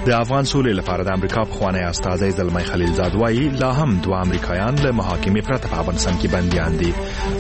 د افغان سولې لپاره د امریکا پخوانی استازی زلمی خلیلزاد وایي لا هم 2 امریکایان له محاکمې پرته په افغانستان کې بندیان دي.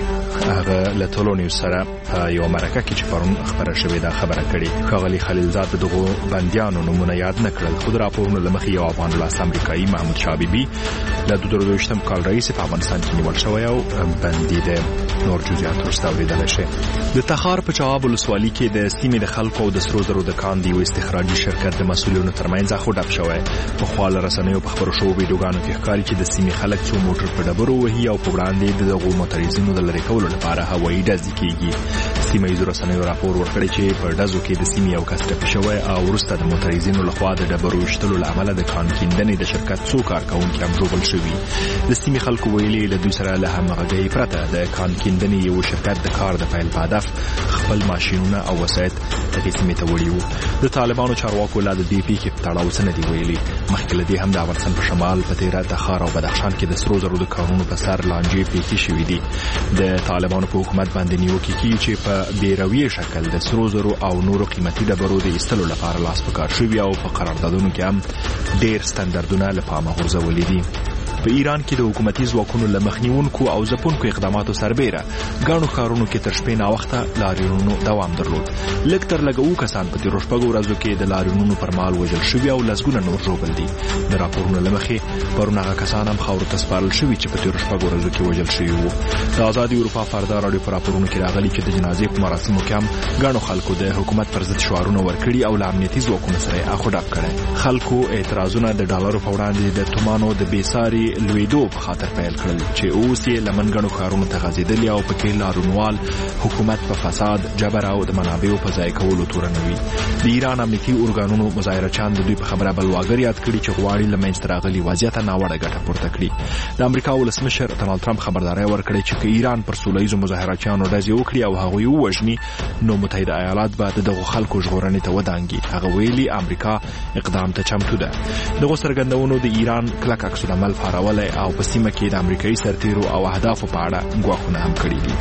هغه له ټولو نیوز سره یو مرکه کې چې پرون خبره شوې ده خبره کړې. ښاغلي خلیلزاد د دغو بندیانو نومونه یاد نه کړل، خو د راپورونو له مخې یو افغان لاس امریکایي محمود شاه بیبي له 22 کال راهیسې په افغانستان کې نیول شوی او بندي دی. نور جزئیات وروسته اورېدلی شئ. د تخار په چواب ولسوالي کې د سیمې د خلکو او د سرو زرو د کان د یو استخراجي شرکت د مسؤلینو ترمنځ اخو ډب شوی. پخوا له رسنیو په خبرو شوو ویډیوګانو کې ښکاري چې د سیمې خلک څو موټر په ډبرو وهي او په وړاندې د دغو موټریزمو د لرې کولو لپاره هوایي ډزې کېږي. سیمه ییزو رسنیو راپور ورکړی چې په ډزو کې د سیمې یو کس ټپي شوی او وروسته د موټریزینو لخوا د ډبرو ویشتلو له امله د کان کیندنې د شرکت څو کارکوونکي هم ژوبل شوي. د سیمې خلکو ویلي له دوی سره له همغږۍ پرته د کان کیندنې یو شرکت د کار د پیل په هدف خپل ماشینونه او وسایط دغې سیمې ته وړي وو. د طالبانو چارواکو لا د دې پیښې په تړاو څه نه دي ویلي. مخکې له دې هم د افغانستان په شمال په تیره تخار او بدخشان کې د سرو زرو د کانونو په سر لانجې پیښې شوي دي. د طالبانو په حکومت باندې نیوکې کېږي چې په بېرویه شکل د سرو زرو او نورو قیمتي ډبرو د ایستلو لپاره لاس په کار شوي او په قراردادونو کې هم ډېر ستندردونه له پامه غورځولي دي. په ایران کې د حکومتي ځواکونو له مخنیونکو او ځپونکو اقداماتو سربیره ګڼو ښارونو کې تر شپې ناوخته لاریونونو دوام درلود. لږ تر لږه 2 کسان په تېرو شپږو ورځو کې د لاریونونو پر مهال وژل شوي او لسګونه نور ژوبل دي. د راپورونو له مخې پرون هغه کسان هم خاورو ته سپارل شوي چې په تېرو شپږو ورځو کې وژل شوي وو. د آزادي اروپا فردا راډیو په راپورونو کې راغلي چې د جنازې په مراسمو کې هم ګڼو خلکو د حکومت پر ضد شعارونه ورکړي او له امنیتي ځواکونو سره یې اخو ډب کړی. خلکو اعتراضونه د ډالرو په وړاندې د تومانو د بېساري لوېدو په خاطر پیل کړل چې اوس یې لمن ګڼو ښارونو ته غځېدلي او پکې لاروونوال حکومت په فساد، جبر او د منابعو په ضایع کولو تورنوي. د ایران امنیتي ارګانونو مظاهرچیان د دوی په خبره بلواګر یاد کړي چې غواړي له منځته راغلي وضعیت ناوړه ګټه پورته کړي. د امریکا ولسمشر ډونالډ ټرمپ خبرداری ورکړی چې که ایران پر سوله ییزو مظاهرچیانو ډزې وکړي او هغوی ووژني نو متحده ایالات به د دغو خلکو ژغورنې ته ودانګي. هغه ویلي امریکا اقدام ته چمتو ده. دغو څرګندونو د ایران کلک عکس العمل پارولی او په سیمه کې د امریکایي سرتیرو او اهدافو په اړه ګواښونه هم کړي دي.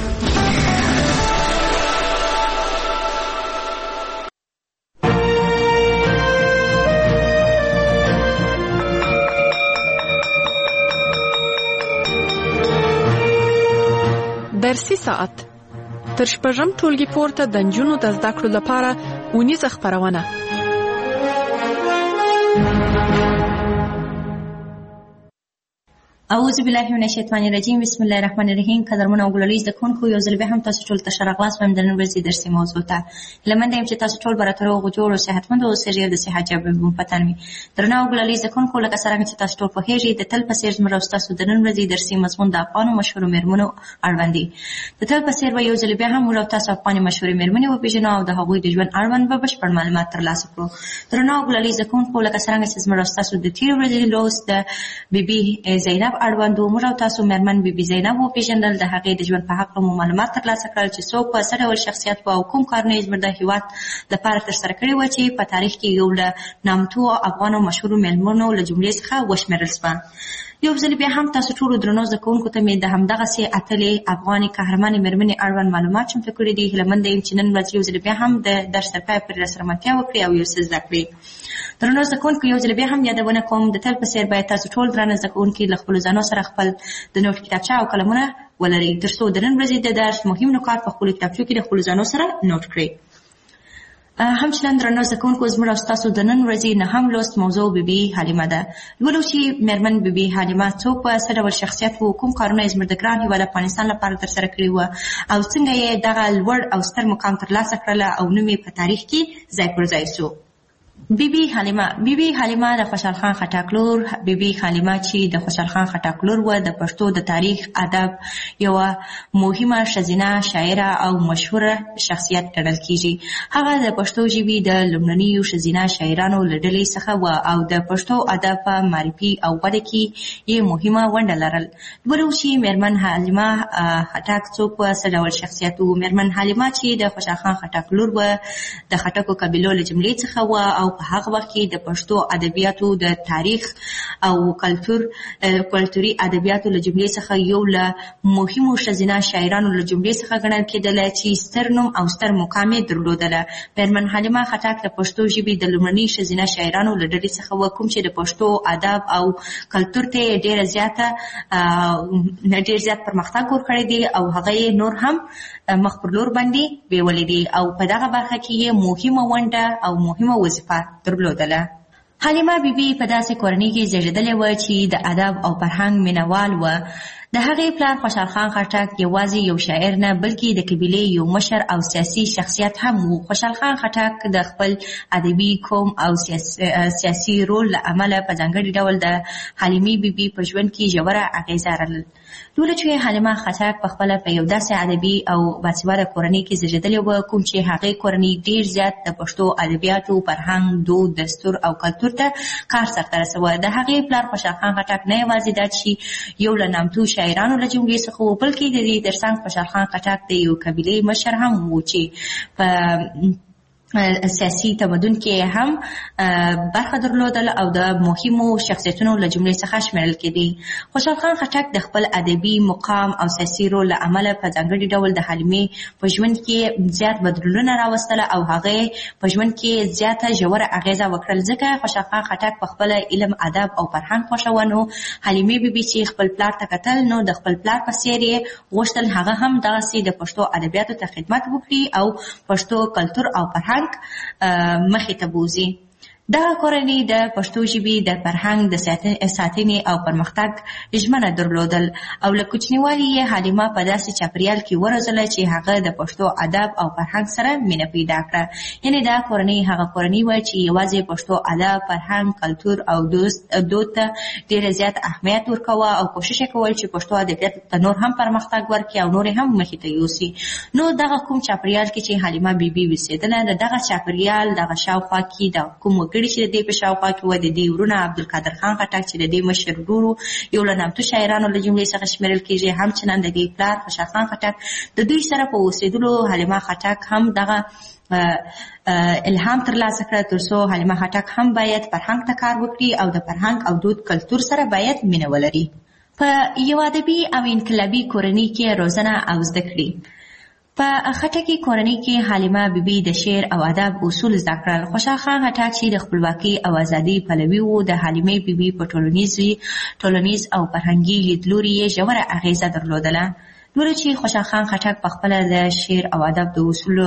درسي ساعت تر شپږم ټولګي پورته د نجونو د زده کړو لپاره اونیزه خپرونه. اعوذ بالله من الشیطان الرجیم. بسم الله الرحمن الرحیم. قدرمنو وګړي زده کوونکو یو ځل بیا هم تاسو ټول ته ښه راغلاست وایم د نن ورځې درسي موضوع ته. لمنډه یم چې تاسو ټول به راته روغ جوړ او صحتمند اوسئ او د صحت جواب مو پته وي. درنو وګړي زده کوونکو لکه څرنګه چې تاسو ټول پوهیږئ د تل په څېر زموږ او ستاسو د نن ورځې درسي مضمون د افغانو مشهورو مېرمنو اړوند دی. د تل په څېر به یو ځل بیا هم موږ او تاسو افغاني مشهورې مېرمنې وپېژنو او د هغوی د ژوند اړوند به بشپړ معلومات ترلاسه کړو. درنو وګړي زده کوونکو لکه څرنګه چې زموږ او ستاسو د تېرې ورځې لوست د بیبي زینب اړوند و، موږ او تاسو مېرمن بیبي زینب وپېژندل، د هغې د ژوند په هکله مو معلومات ترلاسه کړل چې څوک په څه ډول شخصیت و او کوم کارونه یې زموږ د هېواد لپاره ترسره کړي وه چې په تاریخ کې یو له نامتو افغانو مشهورو مېرمنو له جملې څخه وشمېرل سوه. یو ځل بیا هم تاسو ټولو درنو زده کوونکو ته مې د همدغسې اتلې افغاني قهرمانې مېرمنې اړوند معلومات چمتو کړي دي. هیلهمنده یم چې نن ورځ یو ځل بیا هم د درس تر پایه پورې راسره ملتیا وکړي او یو څه زده کړي. درنو زده کوونکو یو ځل بیا هم یادونه کوم د تل په څېر باید تاسو ټول درانه زده کوونکي له خپلو ځانو سره خپل د نوټ کتابچه او قلمونه ولرئ تر څو د نن ورځې د درس مهم نکات په خپلو کتابچو کې د خپلو ځانو سره نوټ کړئ. همچنان درنو زده کوونکو زموږ او ستاسو د نن ورځې نهم لوست موضوع بیبي حلیمه ده. لولو چې مېرمن بیبي حلیمه څوک وه، څه ډول شخصیت و، کوم کارونه یې زموږ د ګران هېواد افغانستان لپاره ترسره کړي وه او څنګه یې دغه لوړ او ستر مقام ترلاسه کړله او نوم یې په تاریخ کې ځای پر ځای سو. بیبي حلیمه د خوشحال خان خټک لور. بیبي حلیمه چې د خوشحال خان خټک لور وه د پښتو د تاریخ ادب یوه مهمه ښځینه شاعره او مشهوره شخصیت ګڼل کیږي. هغه د پښتو ژبې د لومړنیو ښځینه شاعرانو له ډلې څخه وه او د پښتو ادب په معرفي او وده کې یې مهمه ونډه لرل. ولو چې مېرمن حلیمه خټک څوک وه، څه ډول شخصیت و. مېرمن حلیمه چې د خوشحال خان خټک لور وه د خټکو قبیلو له جملې څخه وه او په هغه وخت کې د پښتو ادبیاتو د تاریخ او کلتوري ادبیاتو له جملې څخه یو له مهمو ښځینه شاعرانو له جملې څخه ګڼل کېدله چې ستر نوم او ستر مقام یې درلودله. میرمن حلیمه خټک د پښتو ژبې د لومړني ښځینه شاعرانو له ډلې څخه و، کوم چې د پښتو ادب او کلتور ته ډېر زیات پرمختګ ورکړی دی او هغه یې نور هم مخ پر لور باندې بیولې دي او په دغه برخه کې یې مهمه ونډه او مهمه وظیفه درلودله. حلیمه بیبي په داسې کورنۍ کې زیږېدلې وه چې د ادب او فرهنګ مینوال وه. د هغې پلار خوشحال خان خټک یوازې یو شاعر نه بلکې د قبیلې یو مشر او سیاسي شخصیت هم و. خوشحال خان خټک د خپل ادبي قوم او سیاسي رول له امله په ځانګړي ډول د حلیمې بیبي په ژوند کې ژوره اغیزه لرله. لوله چې حلیمه خټک پخپله په یو داسې ادبي او باسواده کورنۍ کې زیږېدلې وه کوم چې هغې کورنۍ ډېر زیات د پښتو ادبیاتو، فرهنګ، دود، دستور او کلتور ته کار سرته رسوه. د هغې پلار خوشحال خان خټک نه یوازې دا چې یو له نامتو شاعرانو له جملې څخه و، بلکې د دې ترڅنګ خوشحال خان خټک د یو قبیلې مشر هم و چې په سیاسي تمدن کې هم برخه درلودل او د مهمو شخصیتونو له جملې څخه شمیرل کېدی. خوشحال خان خټک د خپل ادبي مقام او سیاسي رول له امله په ځانګړي ډول د حلیمې په ژوند کې زیات بدلونونه راوستله او هغې په ژوند کې زیاته ژوره اغیزه وکړل. ځکه خوشحال خان خټک په خپله علم، ادب او فرهنګ خوښاوه، نو حلیمې بیبي چې خپل پلار ته کتل نو د خپل پلار په څېر یې غوښتل هغه هم دغسې د پښتو ادبیاتو ته خدمت وکړي او پښتو کلتور او فرهنګ مخې ته بوزي. دغه کورنۍ د پښتو ژبې د فرهنګ د ساتنې او پرمختګ ژمنه درلودل او له کوچنیوالي یې حلیمه په داسې چاپریال کې وروزله چې هغه د پښتو ادب او فرهنګ سره مینه پیدا کړه. یعنې دا کورنۍ هغه کورنۍ وه چې یوازې پښتو ادب، فرهنګ، کلتور او دود ته ډېر زیات اهمیت ورکوه او کوشش یې کول چې پښتو ادبیاتو ته نور هم پرمختګ ورکړي او نور هم مخې ته یوسي. نو دغه کوم چاپریال کې چې حلیمه بیبي اوسېدله، د دغه چاپریال دغه شاوخوا کې د کوم وګړي چې د دې په شاوخوا کې وه، د دې ورونه عبدالقادر خان خټک چې د دې مشر ورور یو له نامتو شاعرانو له جملې څخه شمیرل کېږي، همچنان د دې پلار خوشحال خان خټک، د دوی سره په اوسېدلو حلیمه خټک هم دغه الهام ترلاسه کړه تر څو حلیمه خټک هم باید فرهنګ ته کار وکړي او د فرهنګ او دود کلتور سره باید مینه ولري. په یو ادبي او انقلابي کورنۍ کې روزنه او زده کړې. په خټکي کورنۍ کې حلیمه بیبي د شعر او ادب اصول زده کړل. خوشحال خان خټک چې د خپلواکۍ او ازادۍ پلوي و، د حلیمې بیبي په ټولنیز او فرهنګي لیدلوري یې ژوره اغیزه درلودله. لوله چې خوشحال خان خټک پخپله د شعر او ادب د اصولو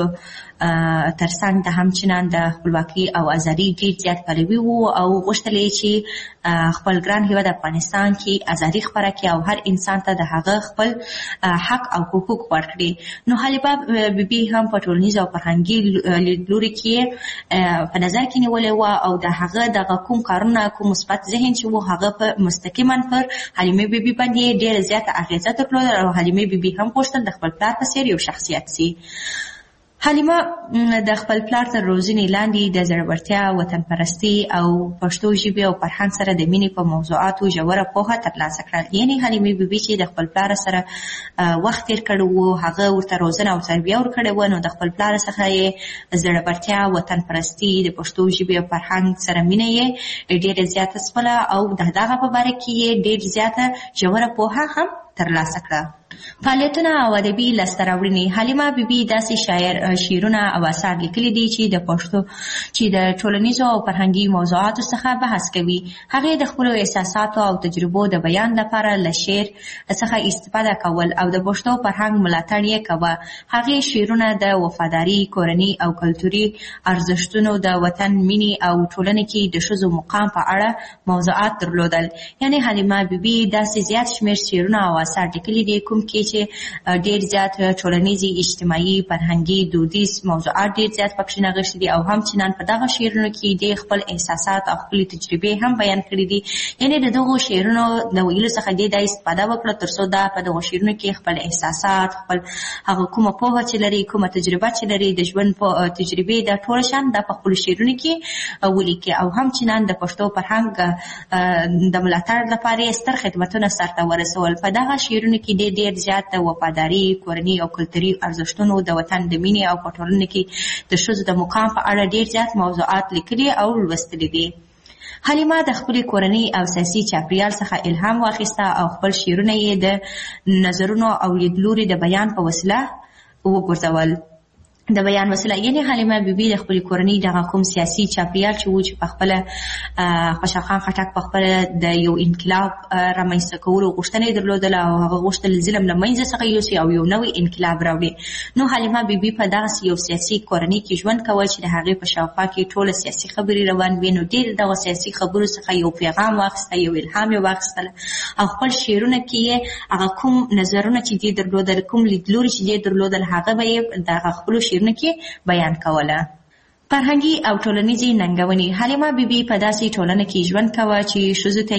ترڅنګ د همچنان د خپلواکۍ او ازادۍ ډېر زیات پلوي و او غوښتل یې چې خپل ګران هېواد افغانستان کې ازادي خپره کړي او هر انسان ته د هغه خپل حق او حقوق ورکړي. نو حلیمه بیبي هم په ټولنیز او فرهنګي لیدلوري کې په نظر کې نیولې وه او د هغه دغه کوم کارونه، کوم مثبت ذهن چې و، هغه په مستقیما پر حلیمې بیبي باندې ډېره زیاته اغېزه درلوده او حلیمې بیبي هم غوښتل د خپل پلار په څېر یو شخصیت سي. حلیمه د خپل پلار تر روزنې لاندې د زړورتیا، وطن پرستۍ او پښتو ژبې او فرهنګ سره د مینې په موضوعاتو ژوره پوهه ترلاسه کړه. یعنې حلیمې بیبي چې د خپل پلار سره وخت تېر کړی و، هغه ورته روزنه او تربیه ورکړې وه، نو د خپل پلار څخه یې زړورتیا، وطن پرستۍ، د پښتو ژبې او فرهنګ سره مینه یې ډېره زیاته سوله او د دغه په باره کې یې ډېر زیاته ژوره پوهه هم ترلاسه کړه. فعالیتونه او ادبي لاسته راوړنې. حلیمه بیبي داسې شعرونه او اثار لیکلي دي چې د پښتو چې د ټولنیزو او فرهنګي موضوعاتو څخه بحث کوي. هغې د خپلو احساساتو او تجربو د بیان لپاره له شعر څخه استفاده کول او د پښتو فرهنګ ملاتړ یې کوه. هغې شعرونه د وفاداري، کورنۍ او کلتوري ارزښتونو، د وطن مینې او ټولنې کې د ښځو مقام په اړه موضوعات درلودل. یعنې حلیمه بیبي داسې زیات شمېر شعرونه او اثار لیکلي دي کوم کې چې ډېر زیات ټولنیزي، اجتماعي، فرهنګي، دودیز موضوعات ډېر زیات پکې نغښتي دي او همچنان په دغه شعرونو کې د خپل احساسات او خپلې تجربې هم بیان کړي دي. یعنې د دغو شعرونو د ویلو څخه د استفاده وکړه تر څو دا په دغو شعرونو کې خپل احساسات، خپل هغه کومه پوهه چې لري، کومه تجربه چې لري، د ژوند تجربې د ټول شان د په خپلو شعرونو کې ولیکي او همچنان د پښتو فرهنګ د ملاتړ لپاره ستر خدمتونه سرته ورسول. په دغه شعرونو کې ډېر ډیر زیات د وفاداري، کورني او کلتوري ارزښتونو، د وطن د مینې او په ټولنه کې د ښځو د مقام په اړه ډیر زیات موضوعات لیکلي او لوستلي دي. حلیمه د خپلې کورنۍ او سیاسي چاپیریال څخه الهام واخیسته او خپل شعرونه یې د نظرونو او لیدلوري د بیان په وسیله وګرځول. د بیان وسیله یعنی حلیمه بیبي د خپلې کورنۍ دغه کوم سیاسي چاپیریال چې و چې په خپله خوشحال خان خټک په خپله د یو انقلاب رامنځته کولو غوښتنه یې درلودله او هغه غوښتل ظلم له منځه څخه یوسي او یو نوی انقلاب راوړي. نو حلیمه بیبي په دغسې یو سیاسي کورنۍ کې ژوند کوه چې د هغې په شاوخوا کې ټوله سیاسي خبرې روان وي. نو ډېر دغه سیاسي خبرو څخه یو پیغام واخیسته، یو الهام یې واخیستله او خپل شعرونه کې یې هغه کوم نظرونه چې دې درلودل، کوم لیدلوري چې دې درلودل، هغه به یې دغه خپلو شعرونه کې بیان کوله. فرهنګي او ټولنیزې ننګونې. حلیمه بیبي په داسې ټولنه کې ژوند کوه چې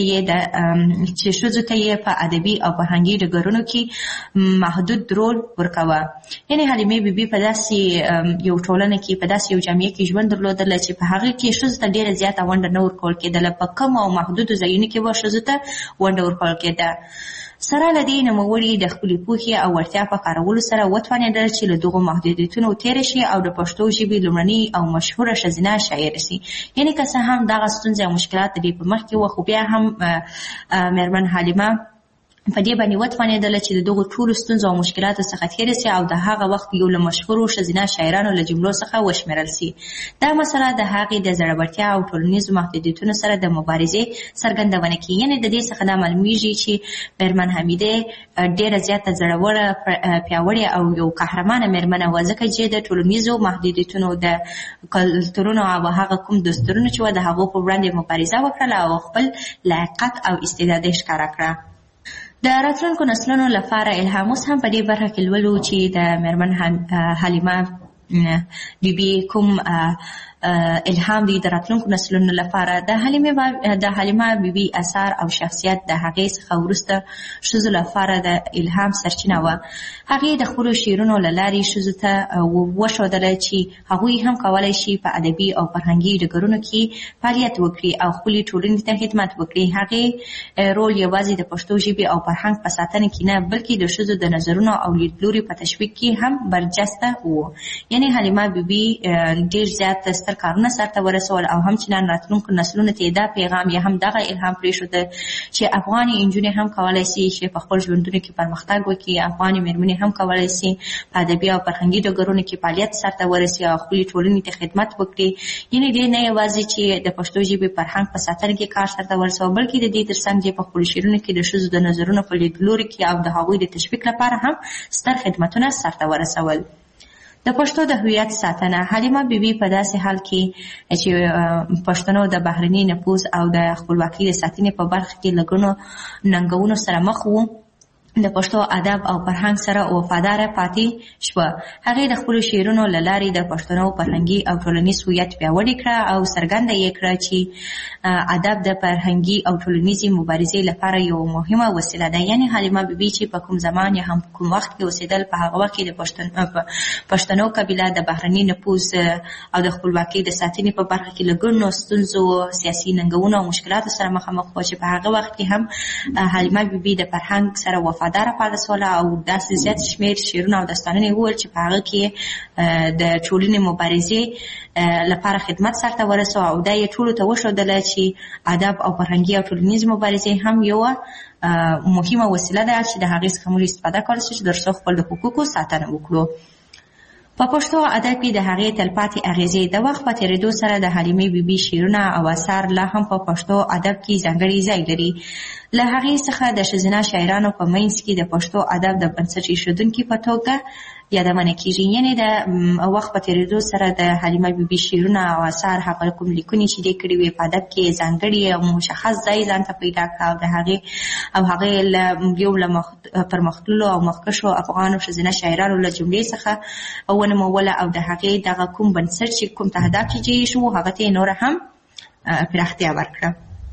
ښځو ته یې په ادبي او فرهنګي ډګرونو کې محدود رول ورکوه. یعنې حلیمه بیبي په داسې یو ټولنه کې، په داسې یو جامعه کې ژوند درلودله چې په هغې کې ښځو ته ډېره زیاته ونډه نه ورکول کېدله. په کمو او محدودو ځایونو کې به ښځو ته ونډه ورکول کېده. سره له دې نوموړي د خپلې پوهې او وړتیا په کارولو سره وتوانېدل چې له دغو محدودیتونو تېره شي او د پښتو ژبې لومړنۍ او مشهوره ښځینه شاعره شي. یعنې که څه هم دغه ستونزې او مشکلات د دې په مخ کې وه، خو بیا هم مېرمن حلیمه په دې باندې وتوانېدله چې د دغو ټولو ستونزو او مشکلاتو څخه تېره سي او د هغه وخت یو له مشهورو ښځینه شاعرانو له جملو څخه وشمېرل سي. دا مسله د هغې د زړورتیا او ټولنیزو محدودیتونو سره د مبارزې څرګندونه کوي. یعنې د دې څخه دا معلومیږي چې مېرمن حمیدې ډېره زیاته زړوره، پیاوړې او یو قهرمانه مېرمنه وه، ځکه چې د ټولنیزو محدودیتونو، د کلتورونو او هغه کوم دستورونه چې وه د هغو په وړاندې مبارزه وکړله او خپل لایقت او استعداد یې ښکاره کړه. د راتلونکو نسلونو لپاره الهام. اوس هم په دې برخه کې لولو چې د مېرمن حلیمه بیبي کوم الهام دی د راتلونکو نسلونو لپاره. د حلیمه بیبي اثار او شخصیت د هغې څخه وروسته ښځو لپاره د الهام سرچینه وه. هغې د خپلو شعرونو له لارې ښځو ته وښودله چې هغوی هم کولی شي په ادبي او فرهنګي ډګرونو کې فعالیت وکړي او خپلې ټولنې ته خدمت وکړي. هغې رول یوازې د پښتو ژبې او فرهنګ په ساتنه کې نه، بلکې د ښځو د نظرونو او لیدلوري په تشویق کې هم برجسته و. یعنې حلیمه بیبي ډېر زیات ستر کارونه سرته ورسول او همچنان راتلونکو نسلونو ته دا پیغام یا هم دغه الهام پرېښوده چې افغانې نجونې هم کولی شي چې په خپل ژوندونو کې پرمختګ وکړي. افغانې مېرمنې هم کولی شي په ادبي او فرهنګي ډګرونو کې فعالیت سرته ورسي او خپلې ټولنې ته خدمت وکړي. یعنې دې نه یوازې چې د پښتو ژبې فرهنګ په ساتنه کې کار سرته ورسوه، بلکې د دې تر څنګ چې په خپلو شعرونو کې د ښځو د نظرونو په لیدلوري کې او د هغوی د تشویق لپاره هم ستر خدمتونه سرته ورسول. د پښتو د هویت ساتنه. حلیمه بیبي په داسې حال کې چې پښتنو د بهرني نفوذ او د خپلواکۍ د ساتنې په برخه کې له ګڼو ننګونو سره مخ وو، د پښتو ادب او فرهنګ سره وفاداره پاتې شوه. هغې د خپلو شعرونو له لارې د پښتنو فرهنګي او ټولنیز هویت پیاوړی کړه او څرګنده یې کړه چې ادب د فرهنګي او ټولنیزې مبارزې لپاره یو مهمه وسیله ده. یعنې حلیمه بیبي چې په کوم زمان یا هم کوم وخت کې اوسېدل، په هغه وخت کې د پښتنو قبیله د بهرني نفوذ او د خپلواکۍ د ساتنې په برخه کې له ګڼو ستونزو، سیاسي ننګونو او مشکلاتو سره مخامخ وه چې په هغه وخت کې هم حلیمه بیبي د فرهنګ سره وفاداره پاتې شوله او داسې زیات شمېر شعرونه او داستانونه یې وویل چې په هغه کې د ټولنې مبارزې لپاره خدمت سرته ورسوه او دا یې ټولو ته وښودله چې ادب او فرهنګي او ټولنیز مبارزې هم یوه مهمه وسیله ده چې د هغې څخه موږ استفاده کولی شو چې تر څو خپل د حقوقو ساتنه وکړو. په پښتو ادب کې د هغې تلپاتې اغیزې. د وخت په تېرېدو سره د حلیمې بیبي شعرونه او اثار لا هم په پښتو ادب کې ځانګړی ځای لري. له هغې څخه د ښځینه شاعرانو په منځ کې د پښتو ادب د بنسټ ایښودونکي په توګه یادونه کېږي. یعنې د وخت په تېرېدو سره د حلیمه بیبي شعرونه او اثار، هغه کوم لیکنې چې دې کړي وې په ادب کې ځانګړي او مشخص ځای ځان ته پیدا کړه او هغې له یو له پرمختللو او مخکښو افغانو ښځینه شاعرانو له جملې څخه ونوموله او د هغې دغه کوم بنسټ چې کوم تهداب چې جوړ شو هغه ته یې نوره هم پراختیا ورکړه.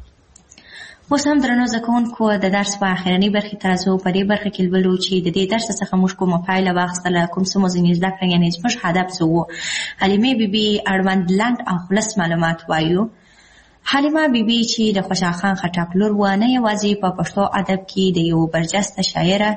اوس هم درنو زده کوونکو د درس په اخرنۍ برخې ته راځو. په دې برخه کې لولو چې د دې درس څخه موږ کومه پایله واخیستله، کوم څه مو ځینې زده کړه، یعنې زموږ هدف څه و. حلیمې بیبي اړوند لنډ او خلص معلومات وایو. حلیمه بیبي چې د خوشحال خان خټک لور وه، نه یوازې په پښتو ادب کې د یو برجسته شاعره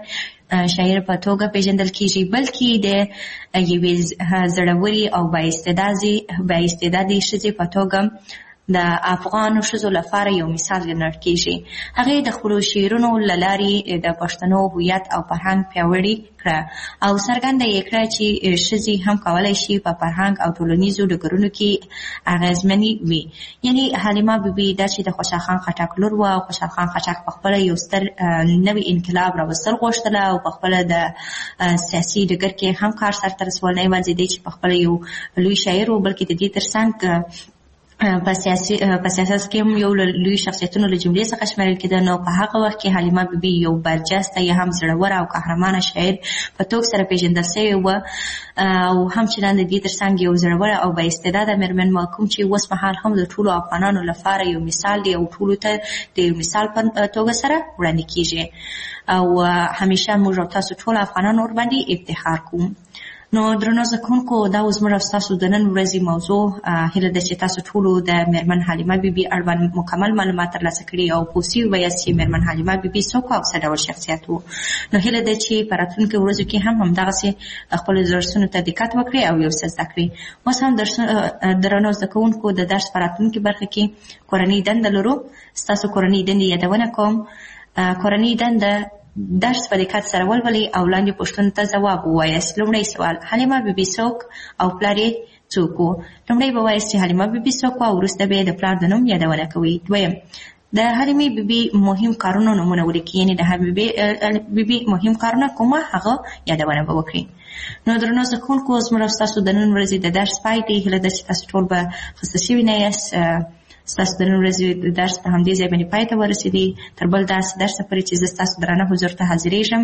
شاعر په توګه پیژندل کیږي، بلکې د یوې زړورې او بااستعدادې ښځې په توګه د افغانو ښځو لپاره یو مثال ګڼل کیږي. هغې د خپلو شعرونو له لارې د پښتنو هویت او فرهنګ پیاوړي کړه او څرګنده یې کړه چې ښځې هم کولی شي په فرهنګ او ټولنیزو ډګرونو کې اغېزمنې وي. یعنې حلیمه بیبي دا چې د خوشحال خان خټک لور وه او خوشحال خان خټک پخپله یو ستر نوی انقلاب راوستل غوښتله او پخپله د سیاسي ډګر کې هم کار سرته رسول، نه یوازې دی چې پخپله یو لوی شاعر و، بلکې د دې ترڅنګ په سیاست کې هم یو لوی شخصیتونو له جملې څخه شمېرل کېده. نو په هغه وخت کې حلیمه بیبي یو برجسته یا هم زړوره او قهرمانه شاعر په توګه سره پیژندل شوې وه او همچنان د دې ترڅنګ یو زړوره او بااستعداده مېرمن وه، کوم چې اوس مهال هم د ټولو افغانانو لپاره یو مثال دی او ټولو ته د یو مثال په توګه سره وړاندې کېږي او همیشه موږ او تاسو ټول افغانان ورباندې افتخار کوو. نو درنو زده کوونکو، دا اوس موږ ستاسو د نن ورځې موضوع. هیله ده چې تاسو ټولو د مېرمن حلیمه بیبي اړوند مکمل معلومات ترلاسه کړي او پوه سوي ویاست چې مېرمن حلیمه بیبي څوک او څه ډول شخصیت و. نو هیله ده چې په راتلونکو ورځو کې هم همدغسې خپلو درسونو ته دقت وکړئ او یو څه زده کړئ. اوس هم درنو زده کوونکو، د درس په راتلونکې برخه کې کورنۍ دنده لرو. ستاسو کورنۍ دندې یادونه کوم. کورنۍ دنده درس په دقت سره ولولئ او لاندې پوښتنو ته ځواب ووایاست. لومړی سوال: حلیمه بیبي څوک او پلار یې څوک و؟ لومړی به وایاست چې حلیمه بیبي څوک و او وروسته به یې د پلار د نوم یادونه کوئ. دویم: د حلیمې بیبي مهم کارونو نومونه ولیکئ، یعنې د حلیمې بیبي مهم کارونه کومه هغه یادونه به وکړئ. نو درنو زده کوونکو، زموږ او ستاسو د نن ورځې د درس پای دی. هیله ده چې تاسو ټول به خسته شوي نه یاست. ستاسو د نن ورځې درس په همدې ځای باندې پای ته ورسېدی. تر بل داسې درسه پورې چې زه ستاسو درانه حضور ته حاضرېږم.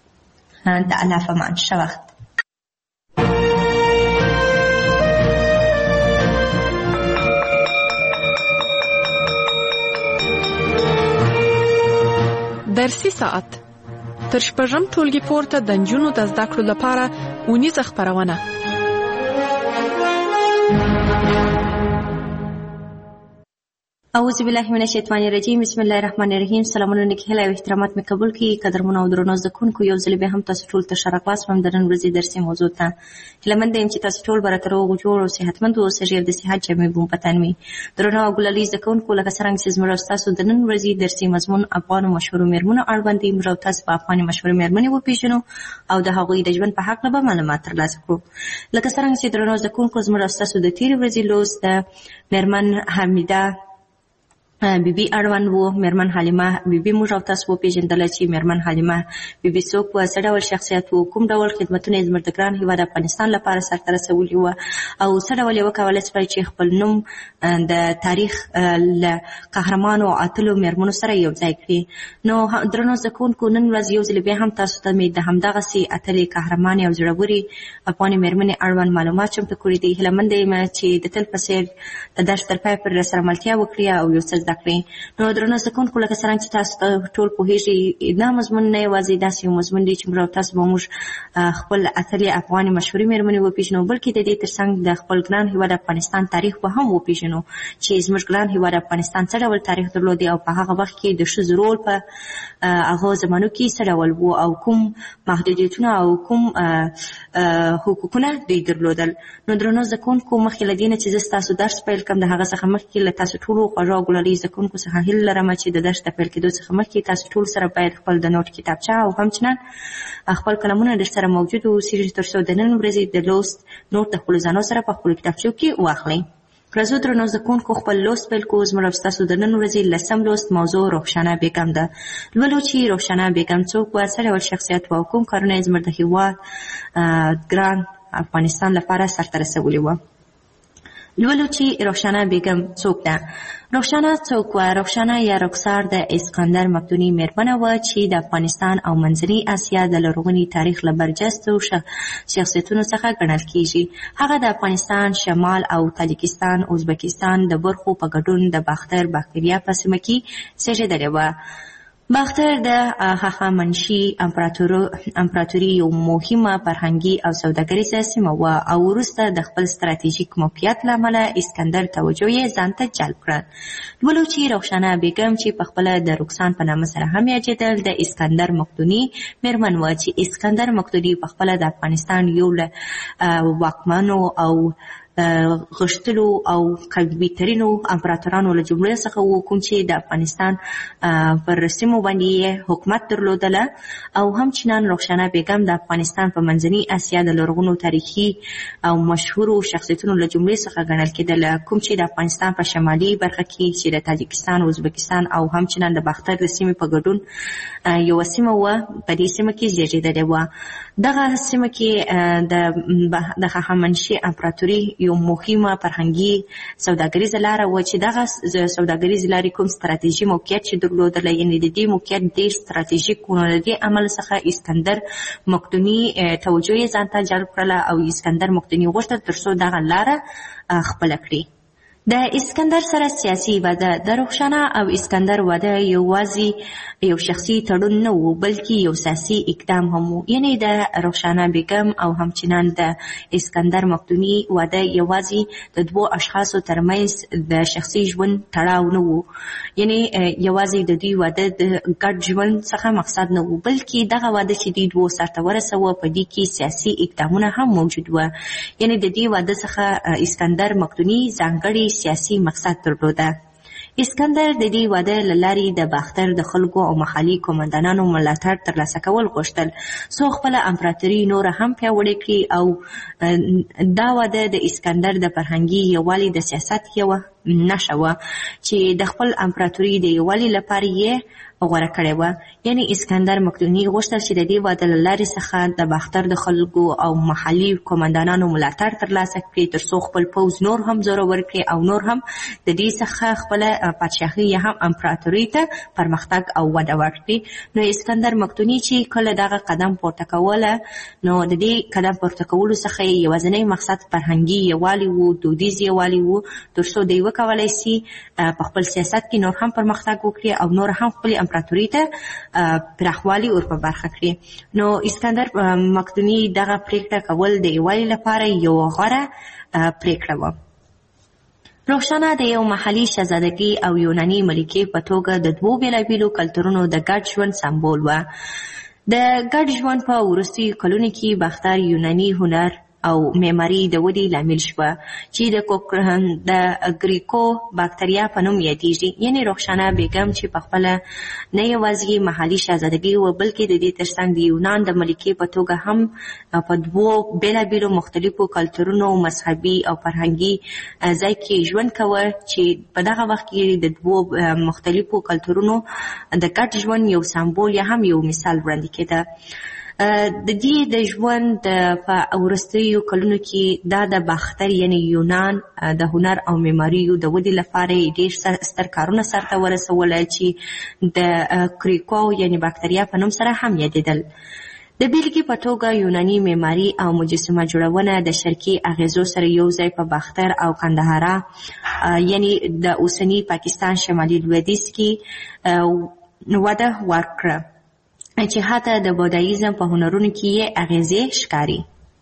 د الله په امان. ښه وخت. درسي ساعت تر شپږم ټولګي پورته د نجونو د زده کړو لپاره اونیزه خپرونه. اعوذ بالله من الشیطان الرجیم. بسم الله الرحمن الرحیم. سلامونه، نیک هیله او احترامات مې قبول کړئ. قدرمنو او درنو زده کوونکو، یو ځل بیا هم تاسو ټول ته ښه راغلاست وم د نن ورځې درسي موضوع ته. هیلهمنده یم چې تاسو ټول به راته روغ جوړ او صحتمند اوسئ او د صحت جامې به مو په تن وي. درنو او ګلالي زده کوونکو، لکه څرنګه چې زموږ او ستاسو د نن ورځې درسي مضمون افغانو مشهورو مېرمنو اړوند دی، موږ او تاسو به افغاني مشهورې مېرمنې وپېژنو او د هغوی د ژوند په هکله به معلومات ترلاسه کړو. لکه څرنګه چې درنو زده کوونکو، زموږ او ستاسو د تېرې ورځې لوست د مېرمن حمیده بیبي اړوند وو. مېرمن حلیمه بیبي موږ او تاسو وپېژندله چې مېرمن حلیمه بیبي څوک وه، څه ډول شخصیت و، کوم ډول خدمتونه یې زموږ د ګران هېواد افغانستان لپاره سرته رسولي وه او څه ډول یې وکولی شوی چې خپل نوم د تاریخ له قهرمانو او اتلو مېرمنو سره یو ځای کړي. نو درنو زده کوونکو، نن ورځ یو ځل بیا هم تاسو ته مې د همدغسې اتلې قهرمانې او زړورې افغاني مېرمنې اړوند معلومات چمتو کړي دي. هیلهمنده یم چې د تل په څېر د درس تر پای پورې راسره ملتیا وکړي او یو څه زده کړئ. نو درنو زده کوونکو، لکه څرنګه چې تاسو ټول پوهېږئ، دا مضمون نه یوازې داسې یو مضمون دی چې موږ او تاسو به موږ خپل اتلې افغاني مشهورې مېرمنې وپېژنو، بلکې د دې ترڅنګ د خپل ګران هېواد افغانستان تاریخ به هم وپېژنو چې زموږ ګران هېواد افغانستان څه ډول تاریخ درلودی او په هغه وخت کې د ښځو رول په هغو زمانو کې څه ډول و او کوم محدودیتونه او کوم حقوقونه دوی درلودل. نو درنو زده کوونکو، مخکې له دې نه چې زه ستاسو درس پیل کړم، د هغه څخه مخکې له تاسو ټولو خوږو او ګلالي زده کوونکو څخه هیله لرم چې د درس د پیل کېدو څخه مخکې تاسو ټول سره باید خپل د نوټ کتابچه او همچنان خپل قلمونه در سره موجود واوسېږي تر څو د نن ورځې د لوست نوټ د خپلو ځانو سره په خپلو کتابچو کې واخلئ. راځو درنو زده کوونکو، خپل لوست پیل کوو. زموږ او ستاسو د نن ورځې 10م لوست موضوع رخشانه بیګم ده. لولو چې رخشانه بیګم څوک وه، څه ډول شخصیت وه او کوم کارونه یې زموږ د هېواد ګران افغانستان لپاره سرته رسولي وه. لولو چې رخشانه بیګم څوک ده. رخشانه څوک وه؟ رخشانه یا رخسار د اسکندر مقدوني مېرمنه وه چې د افغانستان او منځنۍ اسیا د لرغوني تاریخ له برجستو شخصیتونو څخه ګڼل کیږي. هغه د افغانستان شمال او تاجکستان ازبکستان د برخو په ګډون د باختر باکتریا په سیمه کې زېږېدلې وه. باختر د هخامنشي امپراتوري یو مهمه فرهنګي او سوداګریزه سیمه وه او وروسته د خپل ستراتیژیک موقعیت له امله اسکندر توجه یې ځان ته جلب کړه. لولو چې رخشانه بیګم چې پخپله د رکسان په نامه سره هم یادېدل د اسکندر مقدوني میرمن وه چې اسکندر مقدوني پخپله د افغانستان یو له واکمنو او غښتلو او قوي ترینو امپراتورانو له جملې څخه و، کوم چې د افغانستان پر سیمو باندې حکومت درلودله او همچنان رخشانه بیګم د افغانستان په منځني اسیا د لرغونو تاریخي او مشهورو شخصیتونو له جملې څخه ګڼل کېدله، کوم چې د افغانستان په شمالي برخه کې چې د تاجکستان، ازبکستان او همچنان د باختر د سیمې په ګډون یوه سیمه وه، په دې سیمه کې زیږېدلې وه. دغه سیمه کې د هخامنشي امپراتوري یو مهمه فرهنګي سوداګریزه لاره وه چې دغه سوداګریزې لارې کوم ستراتیژي موقعیت چې درلودله، یعنې د دې موقعیت ډېر ستراتیژیک و، نو د دې عمل څخه اسکندر مقدوني توجه یې ځان ته جلب کړله او اسکندر مقدوني غوښتل تر څو دغه لاره خپله کړي. د اسکندر سره سیاسي واده د رخشانه او اسکندر واده یوازې یو شخصي تړون نه و، بلکې یو سیاسي اقدام هم و. یعنې د رخشانه بیګم او همچنان د اسکندر مقدوني واده یوازې د دوو اشخاصو ترمنځ د شخصي ژوند تړاو نه و، یعنې یوازې د دوی واده د ګډ ژوند څخه مقصد نه و، بلکې دغه واده چې دوی دوو سرته ورسوه په دې کې سیاسي اقدامونه هم موجود وه. یعنې د دې واده څخه اسکندر مقدوني ځانګړي سیاسي مقصد درلوده. اسکندر د دې واده له لارې د باختر د خلکو او محلي قومندانانو ملاتړ ترلاسه کول غوښتل څو خپله امپراتوري نوره هم پیاوړې کړي او دا واده د اسکندر د فرهنګي یووالي د سیاست یوه نښه وه چې د خپل امپراتوري د یووالي لپاره یې غوره کړې وه. یعنې اسکندر مقدوني غوښتل چې د دې واده له لارې څخه د باختر د خلکو او محلي قومندانانو ملاتړ ترلاسه کړي تر څو خپل پوځ نور هم زورور کړي او نور هم د دې څخه خپله پادشاهي یا هم امپراتوري ته پرمختګ او وده ورکړي. نو اسکندر مقدوني چې کله دغه قدم پورته کوله، نو د دې قدم پورته کولو څخه یې یوازینی مقصد فرهنګي یووالي و، دودیز یووالي و، تر څو دوی وکولی سي په خپل سیاست کې نور هم پرمختګ وکړي او نور هم خپلې امپراتوري ته پراخوالی ور په برخه کړي. نو اسکندر مقدوني دغه پریکړه کول د یووالي لپاره یو غوره پریکړه وه. رخشانه د یو محلي شهزادګۍ او یوناني ملکې په توګه د دوو بېلابېلو کلتورونو د ګډ ژوند سمبول وه. د ګډ ژوند په وروستیو کلونو کې باختر یوناني هنر او معماري د ودې لامل شوه چې د ګریکو باکتریا په نوم یادیږي. یعنې رخشانه بیګم چې پخپله نه یوازې محلي شهزادګۍ وه، بلکې د دې ترڅنګ د یونان د ملکې په توګه هم په دوو بېلابېلو مختلفو کلتورونو، مذهبي او فرهنګي ځای کې ژوند کوه چې په دغه وخت کې د دوو مختلفو کلتورونو د ګډ ژوند یو سمبول یا هم یو مثال وړاندې کېده. د دې د ژوند په وروستیو کلونو کې دا د باختر یعنې یونان د هنر او معماریو د ودې لپاره ډېر ستر کارونه سرته ورسوله چې د کریکو یعنې باکتریا په نوم سره هم یادېدل. د بیلګې په توګه یوناني معماري او مجسمه جوړونه د شرقي اغیزو سره یو ځای په باختر او قندهاره یعنې د اوسني پاکستان شمالي لویدیځ کې وده ورکړه چې حتی د بودایزم په هنرونو کې یې اغیزې ښکاري.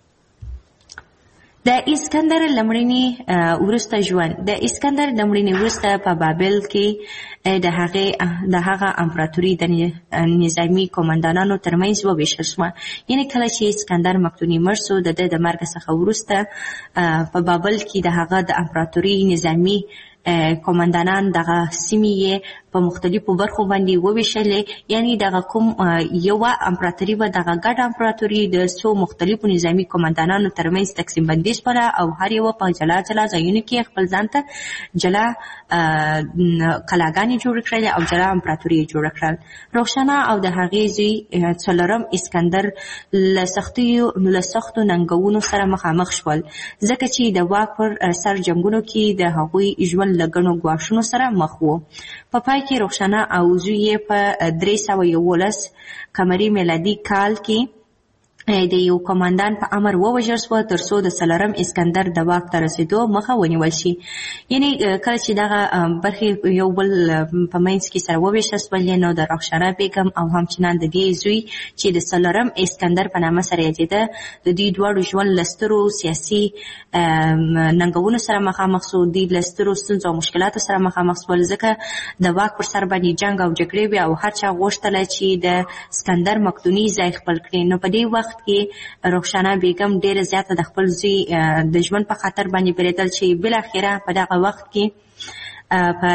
د اسکندر لمړني وروسته ژوند. د اسکندر لمړني وروسته په بابل کې د هغه امپراتوري د نظامي قومندانانو ترمنځ وویشل شوه. یعنې کله چې اسکندر مقدوني مړ شو، د ده د مرګ څخه وروسته په بابل کې د هغه د امپراتوري نظامي قومندانان دغه سیمې یې په مختلفو برخو باندې وویشلې. یعنې دغه کوم یوه امپراتوري به دغه ګډ امپراتوري د څو مختلفو نظامي قومندانانو ترمنځ تقسیم بندي شوله او هر یوه په جلا جلا ځایونو کې خپل ځان ته جلا قلاګانې جوړې کړلې او جلا امپراتوري یې جوړه کړل. رخشانه او د هغې زوی څلورم اسکندر له سختو ننګونو سره مخامخ شول، ځکه چې د واک پر سر جنګونو کې د هغوی ژوند له ګڼو ګواښونو سره مخ و. په پای کې رخشانه او زوی یې په 311 قمري میلادي کال کې د یو کمانډان په امر ووژل شوه ترڅو د څلورم اسکندر د واک ته رسېدو مخه ونیول شي. یعنې کله چې دغه برخې یو بل په منځ کې سره وویشل شولې نو د رخسانه بیګم او همچنان د دې زوی چې د څلورم اسکندر په نامه سره یادېده د دې دواړو ژوند له سترو سیاسي ننګونو سره مخامخ شو. دوی له سترو ستونزو او مشکلاتو سره مخامخ شول ځکه د واک پر سر باندې جنګ او جګړې وې او هر چا غوښتله چې د اسکندر مقدوني ځای خپل کړي. نو په دې وخت کې رخسانه بیګم ډیره زیاته د خپل زوی د ژوند په خاطر باندې بریدل چې بالاخره په دغه وخت کې په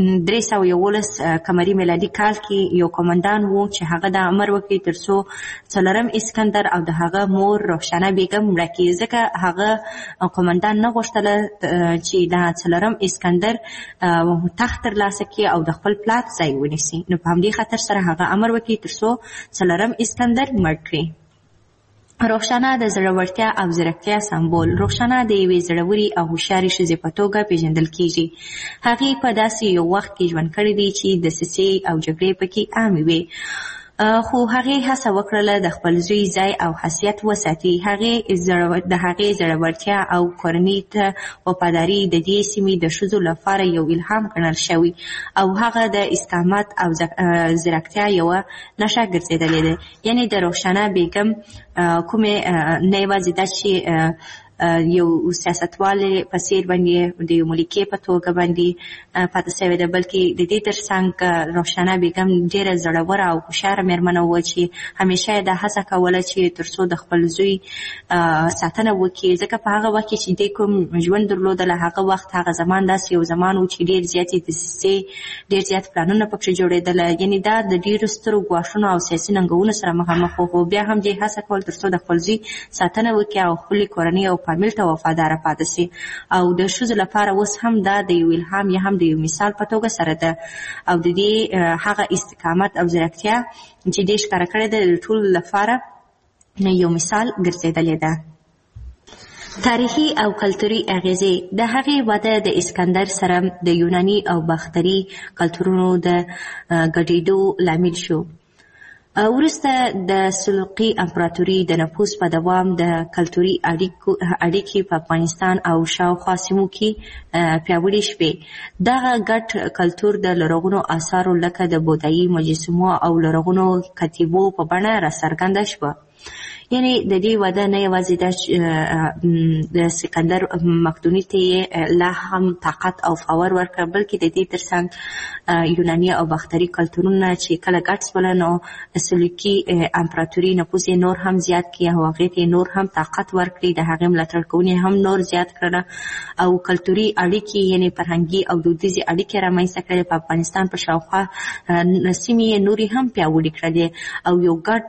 311 قمري میلادي کال کې یو کمانډان و چې هغه د امر وکړي ترڅو څلورم اسکندر او د هغه مور رخسانه بیګم مړه کړي ځکه هغه کمانډان نه غوښتله چې د څلورم اسکندر تخت ترلاسه کړي او د خپل پلار ځای ونیسي. نو په همدې خاطر سره هغه امر وکړي ترڅو څلورم اسکندر مړ کړي. رخسانه د زړورتیا او ځیرکتیا سمبول. رخسانه د یوې زړورې او هوښیارې ښځې په توګه پیژندل کیږي. هغې په داسې یو وخت کې ژوند کړی دی چې دسیسې او جګړې پکې عامې وې خو هغې هڅه وکړله د خپل زوی ځای او حیثیت وساتي. د هغې زړورتیا او کورنۍ ته وفاداري د دې سیمې د ښځو لپاره یو الهام ګڼل شوی او هغه د استقامت او زیرکتیا یوه نښه ګرځېدلې ده. یعنې د رخسانه بیګم کومې نه یوازې دا چې یو سیاستوالې په څېر باندې د یو ملکې په توګه باندې پاتې شوې ده بلکې د دې تر څنګ رخسانه بیګم ډېره زړوره او هوښیاره مېرمنه وه چې همیشه یې دا هڅه کوله چې تر څو د خپل زوی ساتنه وکړي ځکه په هغه وخت کې چې دی کوم ژوند درلودله هغه وخت هغه زمان داسې یو زمان و چې ډېر زیاتې دسیسې ډېر زیات پلانونه پکښې جوړېدله. یعنې دا د ډېرو سترو ګواښونو او سیاسي ننګونو سره مخامخ و خو بیا هم دې هڅه کول تر څو د خپل زوی ساتنه وکړي او خپلې کورنۍ او فامیل ته وفاداره پاتې شي. او د ښځو لپاره اوس هم دا د یو الهام یا هم د یو مثال په توګه سره ده او د دې هغه استقامت او زیرکتیا چې دې ښکاره کړې ده د ټولو لپاره یو مثال ګرځېدلې ده. تاریخي او کلتوري اغیزې. د هغې وده د اسکندر سره د یوناني او باختري کلتورونو د ګډېدو لامل شو. وروسته د سلوقي امپراتوري د نفوذ په دوام د کلتوري اړیکې په افغانستان او شاوخوا سیمو کې پیاوړې شوې. دغه ګډ کلتور د لرغونو آثارو لکه د بودایي مجسمو او لرغونو کتیبو په بڼه راڅرګنده شوه. یعنې د دې وده نه یوازې د سکندر مقدوني ته یې لا هم طاقت او باور ورکړ بلکې د دې ترڅنګ یوناني او باختري کلتورونه چې کله ګډ شول نو سلوکي امپراتوري نفوذ یې نور هم زیات کړي او هغې ته نور هم طاقت ورکړي د هغې ملاتړ کوونکي هم نور زیات کړله او کلتوري اړیکې یعنې فرهنګي او دودیزې اړیکې رامنځته کړې. په افغانستان په شاوخوا سیمې یې نورې هم پیاوړې کړلې او یو ګډ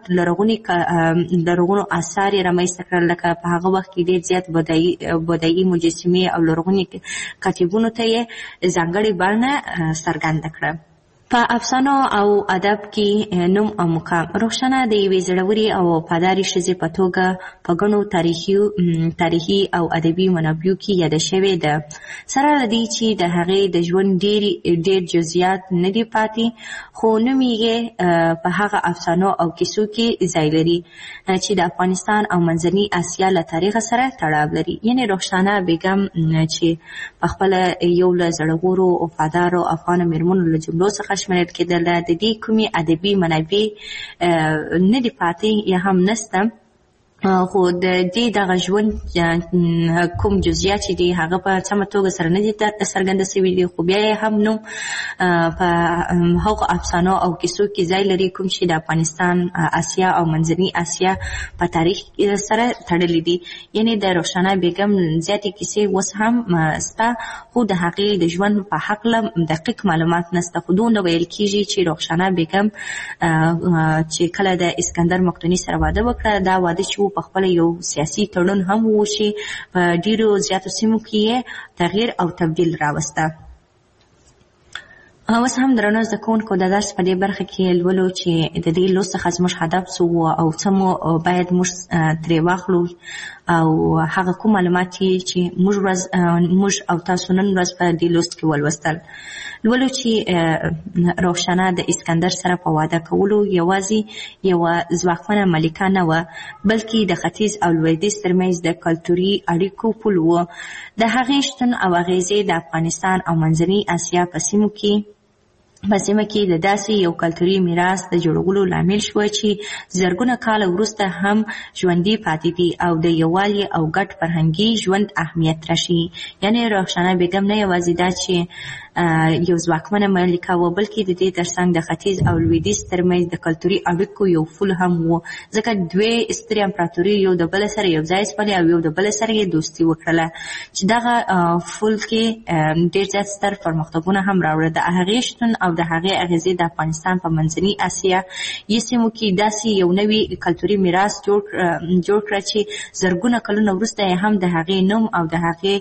لرغونو آثار یې رامنځته کړل لکه په هغه وخت کې ډېر زیات بودایي مجسمې او لرغوني کتیبونو ته یې ځانګړې بڼه څرګنده کړه. په افسانو او ادب کې نوم او مقام. رخسانه د یوې زړورې او وفادارې ښځې په توګه په ګڼو تاریخي او ادبي منابعو کې یاده شوې ده. سره له دې چې د هغې د ژوند ډېر جزئیات نه دي پاتې خو نوم یې په هغه افسانو او کیسو کې ځای لري چې د افغانستان او منځنۍ اسیا له تاریخ سره تړاو لري. یعنې رخسانه بیګم چې په خپله یو له زړورو وفادارو افغانو مېرمنو له جملو څخه شمېرل کېدله د دې کومې ادبي منابع نه دي پاتې یا هم نسته خو د دې دغه ژوند کوم جزئیات چې دي هغه په سمه توګه سره نه دي څرګنده شوي دي خو بیا یې هم نوم په هغو افسانو او کیسو کې ځای لري کوم چې د افغانستان اسیا او منځنۍ اسیا په تاریخ سره تړلي دي. یعنې د رخسانه بیګم زیاتې کیسې اوس هم شته خو د هغې د ژوند په هکله دقیق معلومات نشته خو دومره ویل کېږي چې رخسانه بیګم چې کله د اسکندر مقدوني سره واده وکړه دا واده چې په خپل یو سیاسي تړون هم وشي په ډیرو زیاتو سیمو کې تغییر او تبدیل راوسته. اوس هم درنو زده کوونکو د درس په دې برخه کې لولو چې د دې لوست څخه زموږ هدف څه و او څه مو باید موږ ترې واخلو او هغه کوم معلومات چې موږ او تاسو نن ورځ په دې لوست کې ولوستل. لولو چې روښانه د اسکندر سره په واده کولو یوازې یوه ځواکمنه ملکه نه وه، بلکې د ختیځ او لویدیځ ترمنځ د کلتوري اړیکو پل و. د هغې شتون او اغیزې د افغانستان او منځنۍ اسیا په سیمه کې د داسې یو کلتوري میراث د جوړولو لامل شوه چې زرګونه کاله وروسته هم ژوندي پاتې دي او د یووالي او ګډ فرهنګي ژوند اهمیت راشي. یعنې روښانه بیګم نه یوازې دا چې یو ځواکمنه ملکه وه، بلکې د دې ترڅنګ د ختیځ او لویدیځ ترمنځ د کلتوري اړیکو یو پل هم و، ځکه دوی سترې امپراتوري یو د بل سره یو ځای شولې او یو د بل سره یې دوستي وکړله چې دغه پل کې ډېر زیات ستر پرمختګونه هم راوړل. د هغې شتون او د هغې اغیزې د افغانستان په منځنۍ اسیا سیمو کې داسې یو نوي کلتوري میراث جوړ کړه چې زرګونه کلونه وروسته یې هم د هغې نوم او د هغې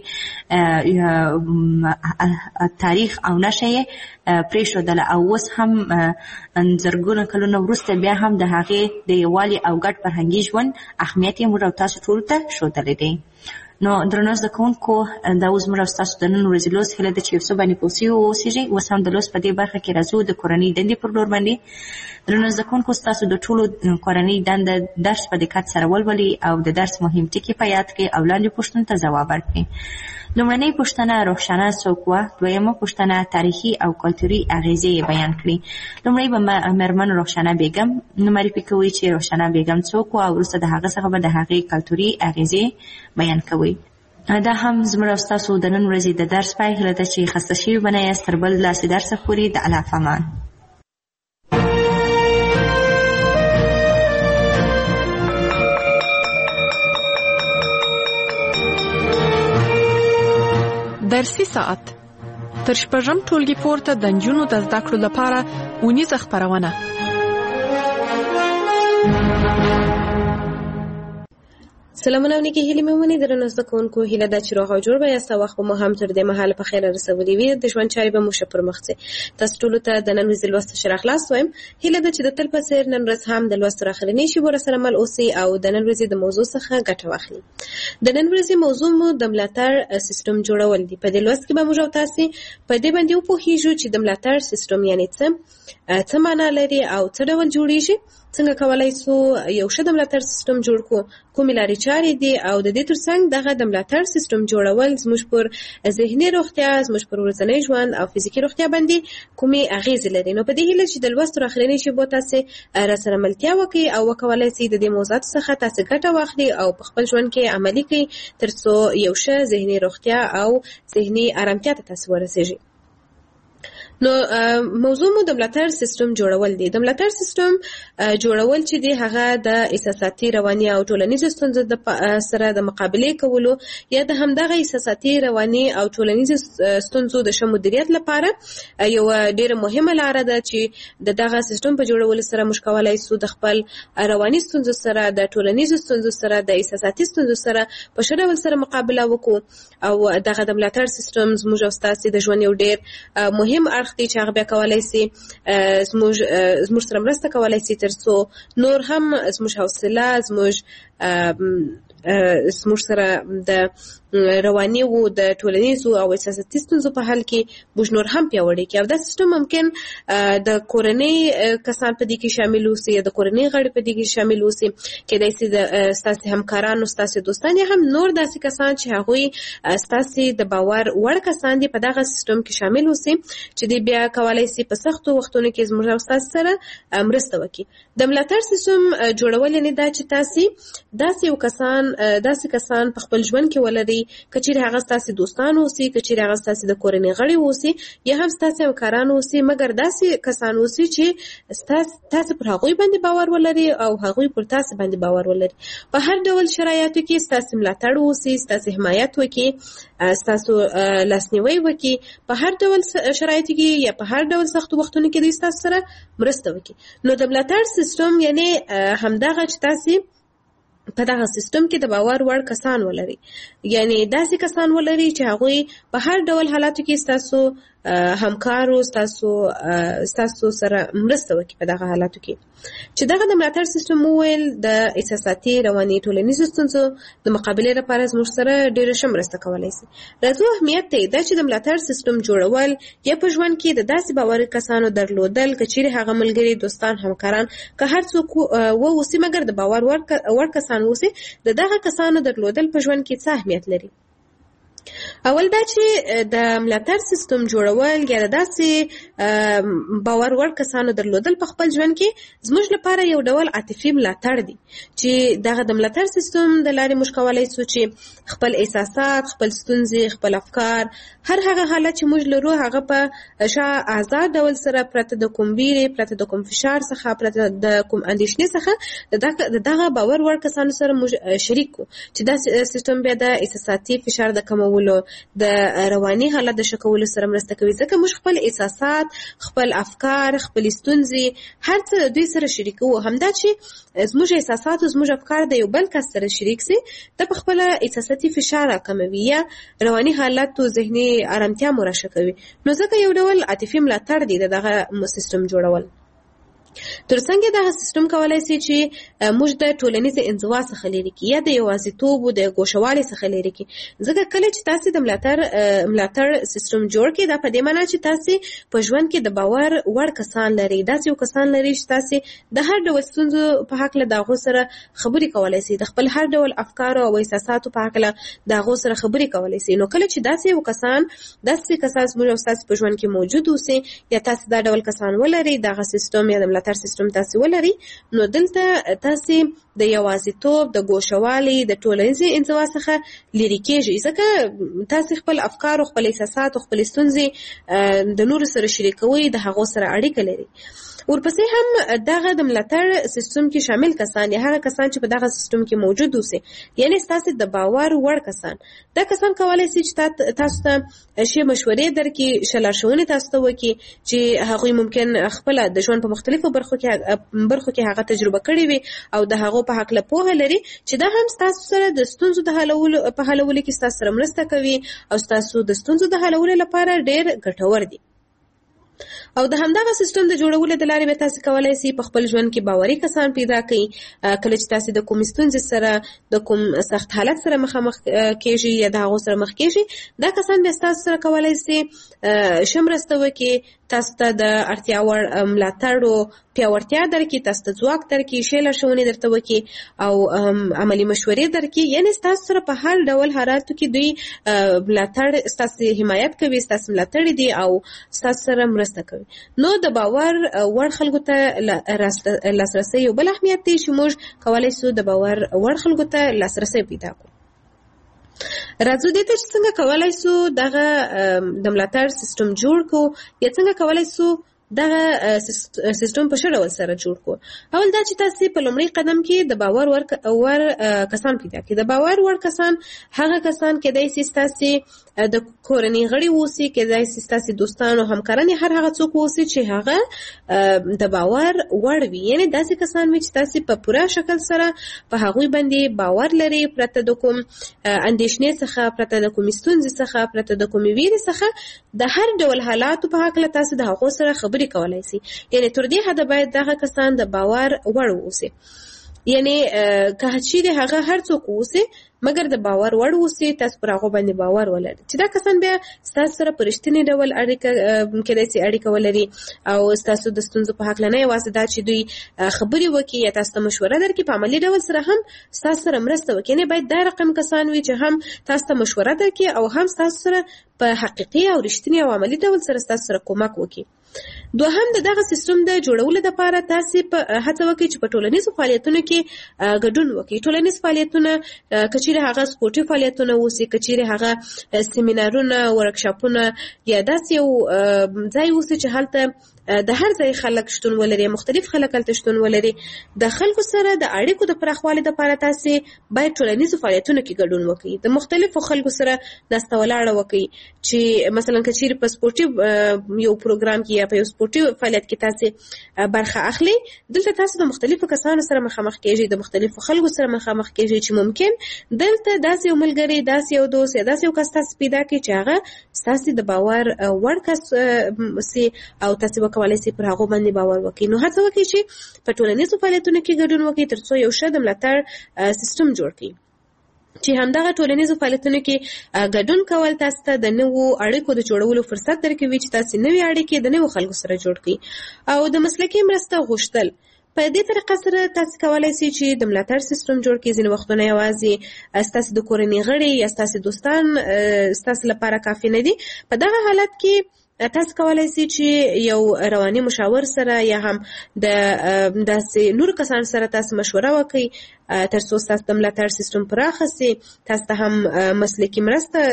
تاریخ او نشه یې پرېښودله او اوس هم زرګونه کلونه وروسته بیا هم د هغې د یووالي او ګډ فرهنګي ژوند اهمیت یې موږ او تاسو ټولو ته ښودلی دی. نو درنو زده کوونکو، دا اوس موږ او ستاسو د نن ورځې لوست هیله ده چې یو څه باندې پوه سوي واوسېږئ. اوس هم د لوست په دې برخه کې راځو د کورنۍ دندې پر لور باندې. درنو زده کوونکو، ستاسو د ټولو کورنۍ دنده درس په دقت سره ولولئ او د درس مهم ټکي په یاد کړئ او لاندې پوښتنو ته ځواب ورکړئ. لومړنۍ پوښتنه روښانه څوک وه؟ دویمه پوښتنه تاریخي او کلتوري اغیزې یې بیان کړي. لومړی به مېرمن روښانه بیګم معرفي کوئ چې روښانه بیګم څوک وه او وروسته د هغه څخه به د هغې کلتوري اغیزې بیان کوئ. دا هم زموږ او ستاسو د نن ورځې د درس پای هیله ده چې خسته شوي به نه یاست. تر بل داسې درسه پورې د الله په امان. درسي ساعت تر شپږم ټولګي پورته د نجونو د زده کړو لپاره اونیزه خپرونه. سلامونه او نیکې هیلې مې ومنئ. درنو زده کوونکو، هیله ده چې روغ او جوړ به یاست او وخت به مو هم تر دې مهاله په خیره رسولی وي. د ژوند چارې به مو ښه پر مخ ځي. تاسو ټولو ته د نن ورځې لوست ښه راغلاست وایم. هیله ده چې د تل په څېر نن ورځ هم د لوست تر اخرنۍ شېبو راسره مل اوسئ او د نن ورځې د موضوع څخه ګټه واخلئ. د نن ورځې موضوع مو د ملاتړ سیستم جوړول دي. په دې لوست کې به موږ او تاسې په دې باندې وپوهیږو چې د ملاتړ سیستم یعنې څه معنا لري او څه ډول جوړیږي، څنګه کولای سو یو ښه د ملاتړ سیستم جوړ کړو، کومې لارې چارې دي او د دې ترڅنګ دغه د ملاتړ سیستم جوړول زموږ پر ذهني روغتیا، زموږ پر ورځنی ژوند او فزیکي روغتیا باندې کومې اغیزې لري. نو په دې هیله چې د لوست تر اخرنۍ شېبو تاسې راسره ملتیا وکړئ او وکولای سئ د دې موضوعاتو څخه تاسې ګټه واخلئ او په خپل ژوند کې عملي کړئ تر څو یو ښه ذهني روغتیا او ذهني ارامتیا ته تاسې ورسېږئ. نو موضوع مو د ملاتړ سیستم جوړول دي. د ملاتړ سیستم جوړول چې دی هغه د احساساتي، رواني او ټولنیزو ستونزو سره د مقابلې کولو یا د همدغه احساساتي، رواني او ټولنیزو ستونزو د ښه مدیریت لپاره یو ډېره مهمه لاره ده چې دغه سیستم په جوړولو سره موږ کولی سو د خپل رواني ستونزو سره، د ټولنیزو ستونزو سره، د احساساتي ستونزو سره په ښه ډول سره مقابله وکړو او دغه د ملاتړ سیستم زموږ او ستاسې د ژوند یو ډېر مهم اړخ دی چې هغه بیا کولی سي زموږ سره مرسته کولی سي تر څو نور هم زموږ حوصله، زموږ سره د رواني او د ټولنیزو او احساساتي ستونزو په حل کې موږ نور هم پیاوړي کړي. او دا سیستم ممکن د کورنۍ کسان په دې کې شامل اوسي یا د کورنۍ غړي په دې کې شامل اوسي، کېدای سي د ستاسې همکارانو، ستاسې دوستان یا هم نور داسې کسان چې هغوی ستاسې د باور وړ کسان دي په دغه سیستم کې شامل اوسي چې دوی بیا کولی سي په سختو وختونو کې زموږ او ستاسې سره مرسته وکړي. د ملاتړ سیستم جوړول یعنې دا چې تاسې داسې کسان په خپل ژوند کې ولرئ، که چیرې هغه ستاسې دوستان اوسي، که چیرې هغه ستاسې د کورنۍ غړي اوسي یا هم ستاسې همکاران اوسي، مګر داسې کسان اوسي چې تاسې پر هغوی باندې باور ولرئ او هغوی پر تاسې باندې باور ولري. په هر ډول شرایطو کې ستاسې ملاتړ اوسي، ستاسې حمایت وکړي، ستاسو لاسنیوی وکړي، په هر ډول شرایطو کې یا په هر ډول سختو وختونو کې دوی ستاسو سره مرسته وکړي. نو د ملاتړ سیستم یعنې همدغه چې تاسې په دغه سیستم کې د باور وړ کسان ولري، یعنی داسې کسان ولري چې هغوی په هر ډول حالاتو کې ستاسو همکارو ستاسو سره مرسته وکړي په دغه حالاتو کې. چې دغه د ملاتړ سیستم وویل د احساساتي رواني ټولنیزو ستونزو د مقابلې لپاره زموږ سره ډېره ښه مرسته کولی شي. راځو اهمیت ته دا چې د ملاتړ سیستم جوړول یا په ژوند کې د داسې باوري کسانو درلودل که چیرې هغه ملګري دوستان همکاران که هر څوک واوسي مګر د باور وړ کسان واوسي د دغه کسانو درلودل په ژوند کې څه اهمیت لري. اول دا چې د ملاتړ سیستم جوړول یا داسې باور وړ کسانو درلودل په خپل ژوند کې زموږ لپاره یو ډول عاطفي ملاتړ دی چې دغه د ملاتړ سیستم د لارې موږ کولی شو چې خپل احساسات، خپل ستونزې، خپل افکار، هر هغه حالت چې موږ لرو هغه په آزاد ډول سره پرته د کوم بیرې، پرته د کوم فشار څخه، پرته د کوم اندېښنې څخه د دغه باور وړ کسانو سره موږ شریک کړو چې دا سیستم بیا د احساساتي فشار د کمولو، د رواني حالت د ښه کولو سره مرسته کوي. ځکه موږ خپل احساسات، خپل افکار، خپل ستونزې هر څه دوی سره شریکو. همدا چې زموږ احساسات او زموږ افکار د یو بل کس سره شریک سي د په خپل احساساتي فشار راکموي یا رواني حالت او ذهني آرامتیا مو راښه کوي. نو ځکه یو ډول عاطفي ملاتړ دی دغه سیستم جوړول. ترڅنګ دغه سیستم کولای شي چې موږ د ټولنیز انزوا څخه لرې کړي یا د یوازیتوب او د ګوښوالي څخه لرې کړي. ځکه کله چې تاسو د ملاتړ سیستم جوړ کړئ دا په دې معنی چې تاسو په ژوند کې د باور وړ کسان لرئ، داسې یو کسان لرئ چې تاسو د هر ډول ستونزو په هکله د هغو سره خبرې کولی شئ، د خپل هر ډول افکارو او احساساتو په هکله د هغو سره خبرې کولی شئ. نو کله چې داسې یو کسان زموږ او ستاسو په ژوند کې موجود اوسي یا تاسو دا ډول کسان ولرئ، دغه سیستم یا د ملاتړ سیستم تاسو ولري، نو دلته تاسو د یوازیتوب، د ګوښوالي، د ټولنیزې انزوا څخه لرې کېږئ. ځکه تاسو خپل افکار او خپل احساسات او خپل ستونزې د نورو سره شریکوئ، د هغو سره اړیکه لري. ورپسې هم دغه د ملاتړ سیستم کې شامل کسان یا هغه کسان چې په دغه سیستم کې موجود اوسي، یعنی تاسو د باور وړ کسان، دا کسان کولی شي چې تاسو ته ښې مشورې درکړي، ښه لارښوونې تاسو ته وکړي چې هغوی ممکن خپله د ژوند په مختلفو برخو کې هغه تجربه کړې وي او د هغو په هکله پوهه لري چې دا هم ستاسو سره د ستونزو د حلولو کې ستاسو سره مرسته کوي او ستاسو د ستونزو د حلولو لپاره ډېر ګټور دي. او د همدغه سیستم د جوړولو د لارې به تاسو کولی شئ په خپل ژوند کې باوري کسان پیدا کړئ. کله چې تاسو د کوم ستونزې سره، د کوم سخت حالت سره مخامخ کېږئ یا د هغو سره مخ کېږئ، دا کسان بیا ستاسو سره کولی شي ښه مرسته وکړي، تاسو ته د اړتیا وړ ملاتړ او پیاوړتیا درکړي، تاسو ته ځواک درکړي، ښې لارښوونې درته وکړي او عملي مشورې درکړي. یعنې ستاسو سره په هر ډول حالاتو کې دوی ملاتړ، ستاسو حمایت کوي، ستاسو ملاتړ دي او ستاسو سره مرسته کوي. نو د باور وړ خلکو ته لاسرسی یو بل اهمیت دی چې موږ کولی شو د باور وړ خلکو ته لاسرسی پیدا کړو. راځو دې ته چې څنګه کولی شو دغه د ملاتړ سیستم جوړ کړو یا څنګه کولی شو دغه سیستم په ښه ډول سره جوړ کړو. اول دا چې تاسو په لومړي قدم کې د باور وړ کسان پیدا کړئ. د باور وړ کسان هغه کسان کېدای شي ستاسو د کورنۍ غړي اوسي، کېدای شي ستاسو دوستان او همکاران، هر هغه څوک اوسي چې هغه د باور وړ وي. یعنې داسې کسان وي چې تاسو په پوره شکل سره په هغوی باندې باور لري، پرته د کوم اندېښنې څخه، پرته د کوم ستونزې څخه، پرته د کومې ویرې څخه د هر ډول حالاتو په هکله تاسو د هغو سره خبرې کولی شي. یعنې تر دې حده باید دغه کسان د باور وړ اوسي. یعنی که چیرې هغه هر څوک اوسي مګر د باور وړ اوسي، تاسو پر هغه باندې باور ولرئ چې دا کسان بیا ستاسو سره په رښتینې ډول کېدای شي اړیکه ولري او ستاسو د ستونزو په هکله نه یوازې دا چې دوی خبرې وکړي یا تاسو ته مشوره درکړي، په عملي ډول سره هم ستاسو سره مرسته وکړي. یعنې باید دا رقم کسان وي چې هم تاسو ته مشوره درکړي او هم ستاسو سره په حقیقي او رښتینې او عملي ډول سره ستاسو سره کومک وکړي. دوهم د دغه سیستم د جوړولو لپاره تاسو په هڅه وکړئ چې په ټولنیزو فعالیتونو کې ګډون وکړئ. ټولنیز فعالیتونه کچېرې هغه سپورټي فعالیتونه اوسي، کچېرې هغه سیمینارونه، ورکشاپونه یا داسې یو ځای اوسي چې هلته د هر ځای خلک شتون ولري، مختلف خلک هلته شتون ولري. د خلکو سره د اړیکو د پراخوالي لپاره تاسو باید ټولنیزو فعالیتونو کې ګډون وکړئ، د مختلفو خلکو سره ناسته ولاړه وکړئ، چې مثلا کچیر په سپورټي یو پروګرام کې یا په یو سپورټي فعالیت کې تاسو برخه اخلي، دلته تاسو د مختلفو کسانو سره مخامخ کېږئ، د مختلفو خلکو سره مخامخ کېږئ، چې ممکن دلته داسې یو ملګری، داسې یو دوست یا داسې یو کس تاسو پیدا کړئ چې هغه ستاسو د باور وړ کس سي او تاسو وکولای شئ پر هغه باندې باور وکړئ. نو هڅه وکړئ چې په ټولنیزو فعالیتونو کې ګډون وکړئ ترڅو یو ښه د ملاتړ سیستم جوړ کړئ، چې همدغه ټولنیزو فعالیتونو کې ګډون کول تاسو ته د نوو اړیکو د جوړولو فرصت درکوي، چې تاسو نوې اړیکې د نوو خلکو سره جوړ کړئ. او د مسلکي مرسته غوښتل په دې طریقه سره تاسو کولای شئ چې د ملاتړ سیستم جوړ کړئ. ځینې وختونه یوازې ستاسو د کورنۍ غړي یا ستاسو دوستان ستاسو لپاره کافي نه دي. په دغه حالت کې تاسو کولای شئ چې یو رواني مشاور سره یا هم د داسې نور کسان سره تاسو مشوره وکړئ ترڅو ستاسو د ملاتړ سیستم پراخ شي. تاسو ته هم مسلکي مرسته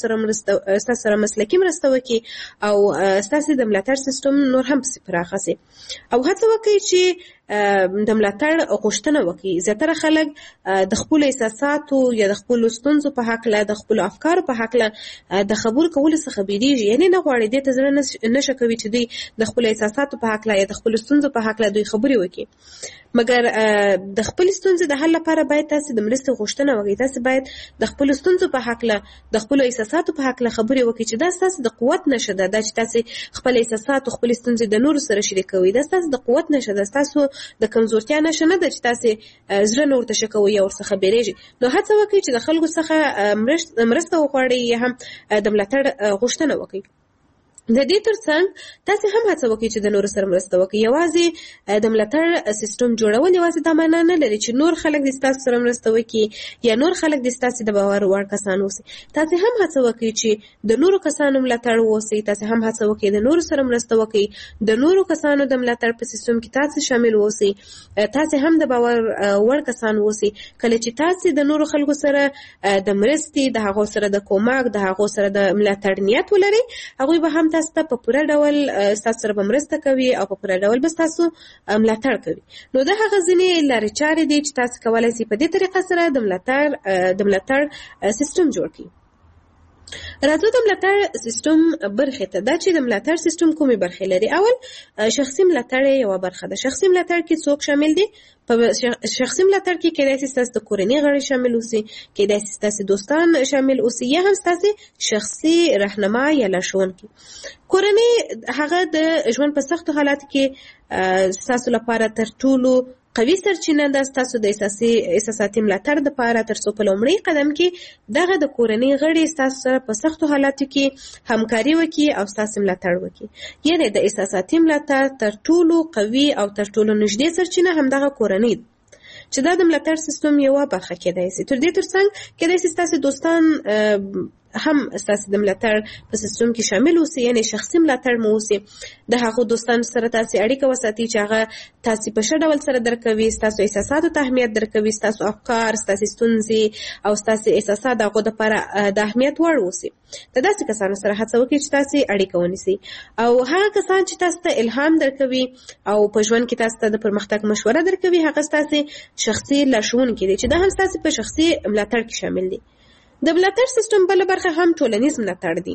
ستاسو سره مسلکي مرسته وکړي او ستاسو د ملاتړ سیستم نور هم پراخ شي. او هڅه وکړئ چې د ملاتړ غوښتنه وکړي. زیاتره خلک د خپل احساساتو یا د خپل ستونزو په حق د خپل افکارو په حق د خبرو کولو څخه بیریږي، یعنی نه غواړي دې ته زړه نشه کوي چې دوی د خپل احساساتو په حق یا د خپل ستونزو په حق دوی خبرې وکړي. مګر د خپل ستونزې د حل لپاره باید تاسو د مرستې غوښتنه وکړئ. تاسو باید د خپل ستونزو په حق د خپل احساساتو په حق خبرې وکړئ، چې دا تاسو د قوت نشه ده، دا چې تاسو خپل احساسات او خپل ستونزې د نورو سره شریکوي، دا تاسو د قوت نشه ده، تاسو د کمزورتیا نشه نه ده چې تاسو زړه نور ته شکوي او ورڅخه بیریږي. نو هڅه وکړئ چې د خلکو څخه مرسته وغواړئ یا هم د ملاتړ غوښتنه وکړئ. د دې ترڅنګ تاسو هم هڅه وکړئ چې د نورو سره مرسته وکړئ. یوازې د ملاتړ سیستم جوړول یوازې دا معنا نه لري چې نور خلک د تاسو سره مرسته وکړي یا نور خلک د تاسو د باور وړ کسان اوسي. تاسو هم هڅه وکړئ چې د نورو کسانو ملاتړ ووسئ. تاسو هم هڅه وکړئ د نورو سره مرسته وکړئ، د نورو کسانو د ملاتړ په سیستم کې تاسو شامل اوسئ. تاسو هم د باور وړ کسان اوسئ. کله چې تاسو د نورو خلکو سره د مرستې، د هغو سره د کومک، د هغو سره د ملاتړ نیت ولرئ، هغوی به هم تاسو ته په پوره ډول تاسو سره مرسته کوي او په پوره ډول به تاسو ملاتړ کوي. نو دا هغه ځینې لارې چارې دي چې تاسو کولای شئ په دې طریقه سره د ملاتړ سیستم جوړ کړئ. راځو د ملاتړ سیستم برخې ته. دا چې د ملاتړ سیستم کومې برخې لري. اول شخصي ملاتړ یو برخه ده. شخصي ملاتړ کې څوک شامل دي؟ په شخصي ملاتړ کې کېدای شي تاسو د کورنۍ غړي شامل اوسئ، کېدای شي تاسو دوستان شامل اوسئ، یا هم تاسو شخصي رهنما یا لارښوونکي. کورنۍ هغه د ژوند په سختو حالاتو کې تاسو لپاره تر ټولو قوي سرچینه ده. تاسو د احساساتي ملاتړ لپاره ترڅو په لومړي قدم کې دغه د کورنۍ غړي تاسو سره په سختو حالاتو کې همکاري وکړي او تاسو ملاتړ وکړي. یعنی د احساساتي ملاتړ تر ټولو قوي او تر ټولو نږدې سرچینه همدغه کورنۍ ده، چې دا د ملاتړ سیستم یوه برخه کېدای شي. تر دې ترڅنګ کېدای شي تاسو دوستان هم تاسو د ملاتړ په سیستم کې شامل اوسئ، یعنی شخصي ملاتړ مو اوسئ. د هغو دوستانو سره تاسو اړیکه وساتئ چې هغه تاسو په ښه ډول سره درکوي، تاسو احساساتو ته اهمیت درکوي، تاسو افکار، تاسو ستونزې او تاسو احساسات دغه لپاره د اهمیت وړ اوسئ. د داسې کسانو سره هڅه وکړئ چې تاسو اړیکه ونیسئ، او هغه کسان چې تاسو ته الهام درکوي او په ژوند کې تاسو ته د پرمختګ مشوره درکوي، هغه تاسو شخصي لارښوونکي دي چې دا هم تاسو په شخصي ملاتړ کې شامل دي. د ملاتړ سیستم بل برخه هم ټولنیز ملاتړ دی.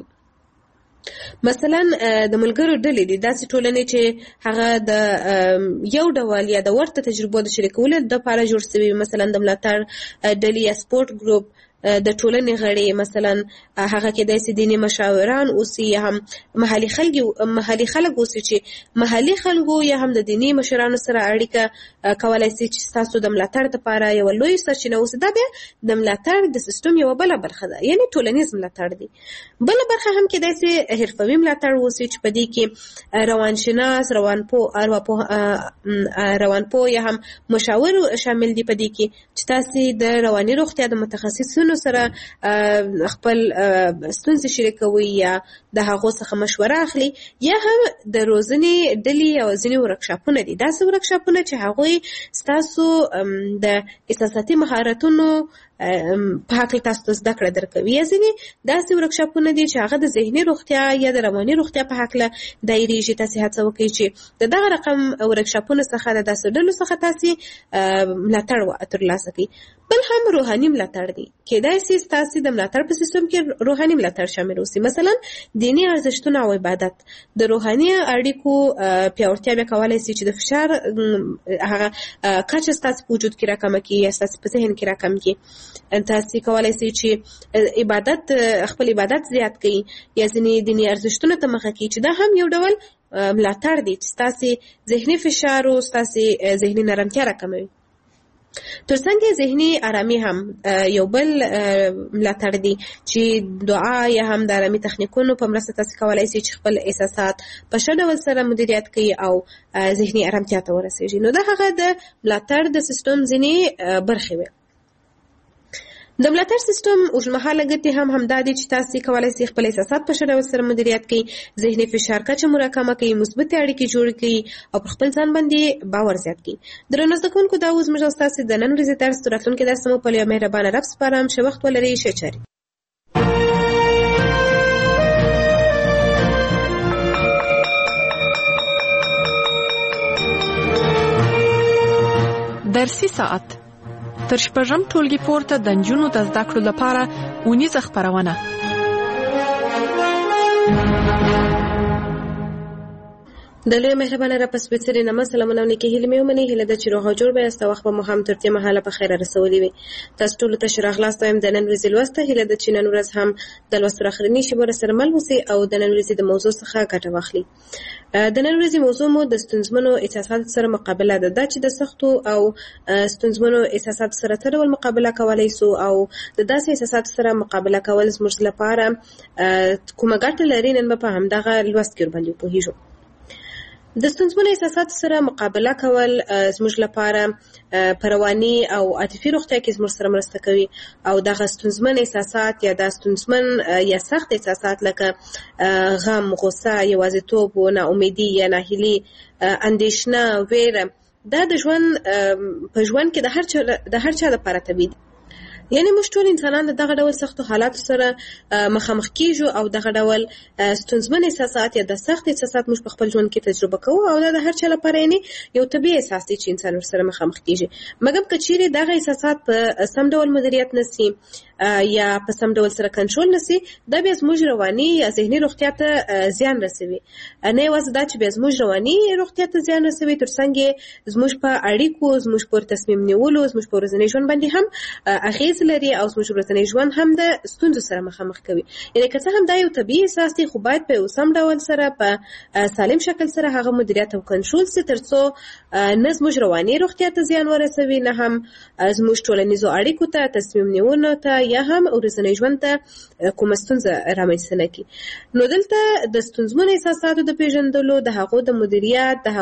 مثلا د ملګرو ډلې دي، داسې ټولنې چې هغه د یو ډول یا د ورته تجربو د شریکولو لپاره جوړ شوي، مثلا د ملاتړ ډلې یا سپورت ګروپ د ټولنې غړي، مثلا هغه کېدای شي دیني مشاوران اوسي یا هم محلي خلک اوسي چې محلي خلکو یا هم د دیني مشرانو سره اړیکه کولای شي چې تاسو د ملاتړ لپاره یو لوی سرچینه اوسي. دا بیا د ملاتړ د سیستم یو بل برخه ده، یعنی ټولنیز ملاتړ دی. بل برخه هم کېدای شي حرفوي ملاتړ اوسي چې په دې کې روانشناس، روانپوه یا هم مشاور شامل دي په دې کې چې تاسو د رواني روغتیا د متخصصینو سره خپل ستونزې شریکوي یا د هغو څخه مشوره اخلي، یا هم د روزنې ډلې او ځینې ورکشاپونه دي. داسې ورکشاپونه چې هغوی ستاسو د احساساتي مهارتونو په حق تاسو زده کړه درکوي. یا ځینې داسې ورکشاپونه دي چې هغه د ذهني روغتیا یا د رواني روغتیا په حق له دایریږي. تاسو هڅه وکړئ چې دغه رقم ورکشاپونه څخه د داسې ډلو څخه تاسو ملاتړ ترلاسه کړئ. بل هم روحاني ملاتړ دی. کېدای شي تاسو د ملاتړ په سیستم کې روحاني ملاتړ شامل اوسي. مثلا دینی ارزښتونه او عبادت د روحاني اړیکو پیاوړتیا به کولای شي چې د فشار هغه کچه تاسو په وجود کې راکمه کړي یا تاسو په ذهن کې راکم کړي. تاسو کولای شي چې خپل عبادت زیات کړئ یا ځینې دینی ارزښتونه ته مخه کړئ چې دا هم یو ډول ملاتړ دی چې تاسو ذهني فشار او تاسو ذهني نرمتیا راکموي. ترڅنګ ذهني آرامي هم یو بل ملاتړ دی چې دعا یا هم د آرامي تخنیکونو په مرسته تاسو کولای شئ چې خپل احساسات په ښه ډول سره مدیریت کړئ او ذهني آرامتیا ته ورسیږئ. نو دا هغه د ملاتړ د سیستم ځینې برخې وي. د ملاتړ سیستم اوږدمهاله ګټې هم همدا دي چې تاسو کولای شئ خپل احساسات په ښه ډول سره مدیریت کړئ، ذهني فشار کچه مو راکمه کړئ، مثبتې اړیکې جوړې کړئ او پر خپل ځان باندې باور زیات کړئ. درنو زده کوونکو، دا اوس زموږ او ستاسو د نن ورځې درس د راتلونکي درس مو په یو مهربانه رب سپارم. ښه وخت ولرئ. ښه چارې. درسي ساعت تر شپږم ټولګي پورته د نجونو د زده کړو لپاره اونیزه خپرونه. د لوی مهربانه را پس بيڅري نامه سلامونه نیکی هیله مې ومني. هیله د چیرې هجوړ به است وخت به مو هم ترتیب محله په خیر رسولي وي. تاسو ټول ته شرح خلاص تایم د نن ورځې لوسته. هیله د چینن ورځ هم د لوستو اخرنی شی بر سره مل وسی او د نن ورځې د موضوع څخه ګټه واخلي. د نن ورځې موضوع مو د ستونزمنو احساسات سره مقابله ده. دا چې د سختو او ستونزمنو احساسات سره تر ول مقابله کولای سو او د داسې احساسات سره مقابله کول زموږ لپاره کومه ګټه لري، نن په همدغه لوست کې باندې پوهیږو. د ستونزمنو احساسات سره مقابله کول زموږ لپاره رواني او عاطفي روغتیا کې زموږ سره مرسته کوي او دغه ستونزمن احساسات یا د ستونزمن یا سخت احساسات لکه غم، غصه، یوازیتوب، ناامیدي یا ناهیلي، اندېښنه، ویره، دا د ژوند په ژوند کې د هر چا لپاره طبیعي دي. یعنی موږ ټول انسانان دغه ډول سختو حالاتو سره مخامخ کیږو او دغه ډول ستونزمن احساسات یا د سخت احساسات موږ په خپل ژوند کې تجربه کوو او دا د هر چا لپاره یو طبیعي احساس دی چې انسان ورسره مخامخ کیږي. مګر که چیرې دغه احساسات په سم ډول مدیریت نشي یا په سم ډول سره کنټرول نشي، دا بیا زموږ رواني یا ذهني روغتیا ته زیان رسوي. نه یوازې دا چې بیا زموږ رواني روغتیا ته زیان رسوي، ترڅنګ زموږ په اړیکو، زموږ په تصمیم نیولو، زموږ په ورځني ژوند باندې هم اغیز لري او زموږ ورځنی ژوند هم د ستونزو سره مخامخ کوي. یعنی که څه هم دا یو طبیعي احساس دی، خو باید په سم ډول سره په سالم شکل سره هغه مدیریت او کنټرول سي، ترڅو نه زموږ رواني روغتیا ته زیان ورسوي، نه هم زموږ ټولنیزو اړیکو ته، تصمیم نیونو ته یا هم ورځنی ژوند ته کومه ستونزه رامنځته نه کړي. نو دلته د ستونزمنو احساساتو د پیژندلو، د هغو د مدیریت، د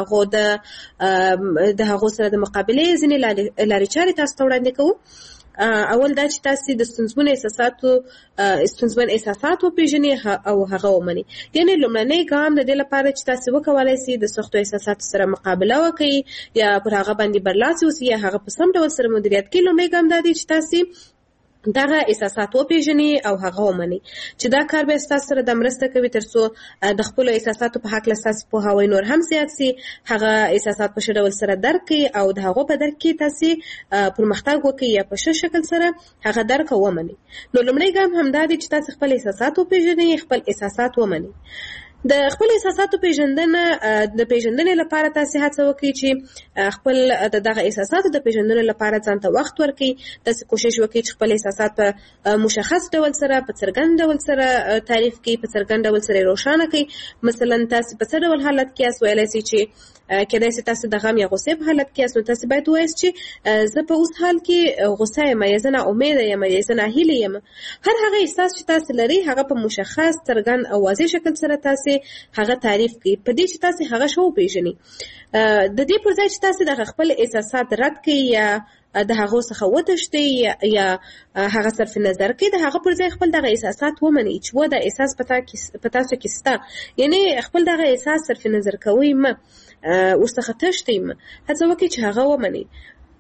هغو سره د مقابلې ځینې لارې چارې تاسو ته وړاندې کوو. اول دا چې تاسو د ستونزمن احساسات وپېژنئ او هغه ومنئ. یعنی لومړنی ګام د دې لپاره چې تاسو وکولای شئ د سختو احساساتو سره مقابله وکړئ یا پر هغه باندې برلاسي اوسئ یا هغه په سم ډول سره مدیریت کړئ، لومړی ګام دا دی چې تاسو دغه احساسات وپېژنئ او هغه ومنئ. چې دا کار به ستاسو سره د مرسته کوي ترڅو د خپل احساساتو په حق له تاسو پوهاوی نور هم زیات شي، هغه احساسات په ښه ډول سره درک کړئ او د هغو په درک کې تاسو پرمختګ وکړئ یا په ښه شکل سره هغه درک ومنئ. نو لومړی ګام همدا دی چې تاسو خپل احساسات وپېژنئ، خپل احساسات ومنئ. د خپل احساساتو پیژندنې لپاره تاسو هڅه وکړئ چې خپل دغه احساساتو د پیژندنې لپاره ځان ته وخت ورکړئ. تاسو کوشش وکړئ چې خپل احساسات په مشخص ډول سره، په څرګند ډول سره تعریف کړئ، په څرګند ډول سره روښانه کړئ. مثلا تاسو په څه ډول حالت کې یاست، ویلای شئ چې کېدای شي تاسو د غم یا غوسې په حالت کې یاست، نو تاسو باید ووایاست چې زه په اوس حال کې غوسه یم یا زه ناامیده یم یا زه ناهیلې یم. هر هغه احساس چې تاسو لرئ هغه په مشخص، څرګند او واضح شکل سره تاسو هغه تعریف کړئ، په دې چې تاسو هغه شو پیژنئ. د دې پر ځای چې تاسو د خپل احساسات رد کړئ یا د هغه څخه وتښتئ یا هغه صرف نظر کړئ، د هغه پر ځای خپل دغه احساسات ومنئ چې و دا احساس په تاسو کې شته. یعنی خپل دغه احساس صرف نظر کوئ مه، ورڅخه تښتئ مه، هڅه وکړئ چې هغه ومنئ.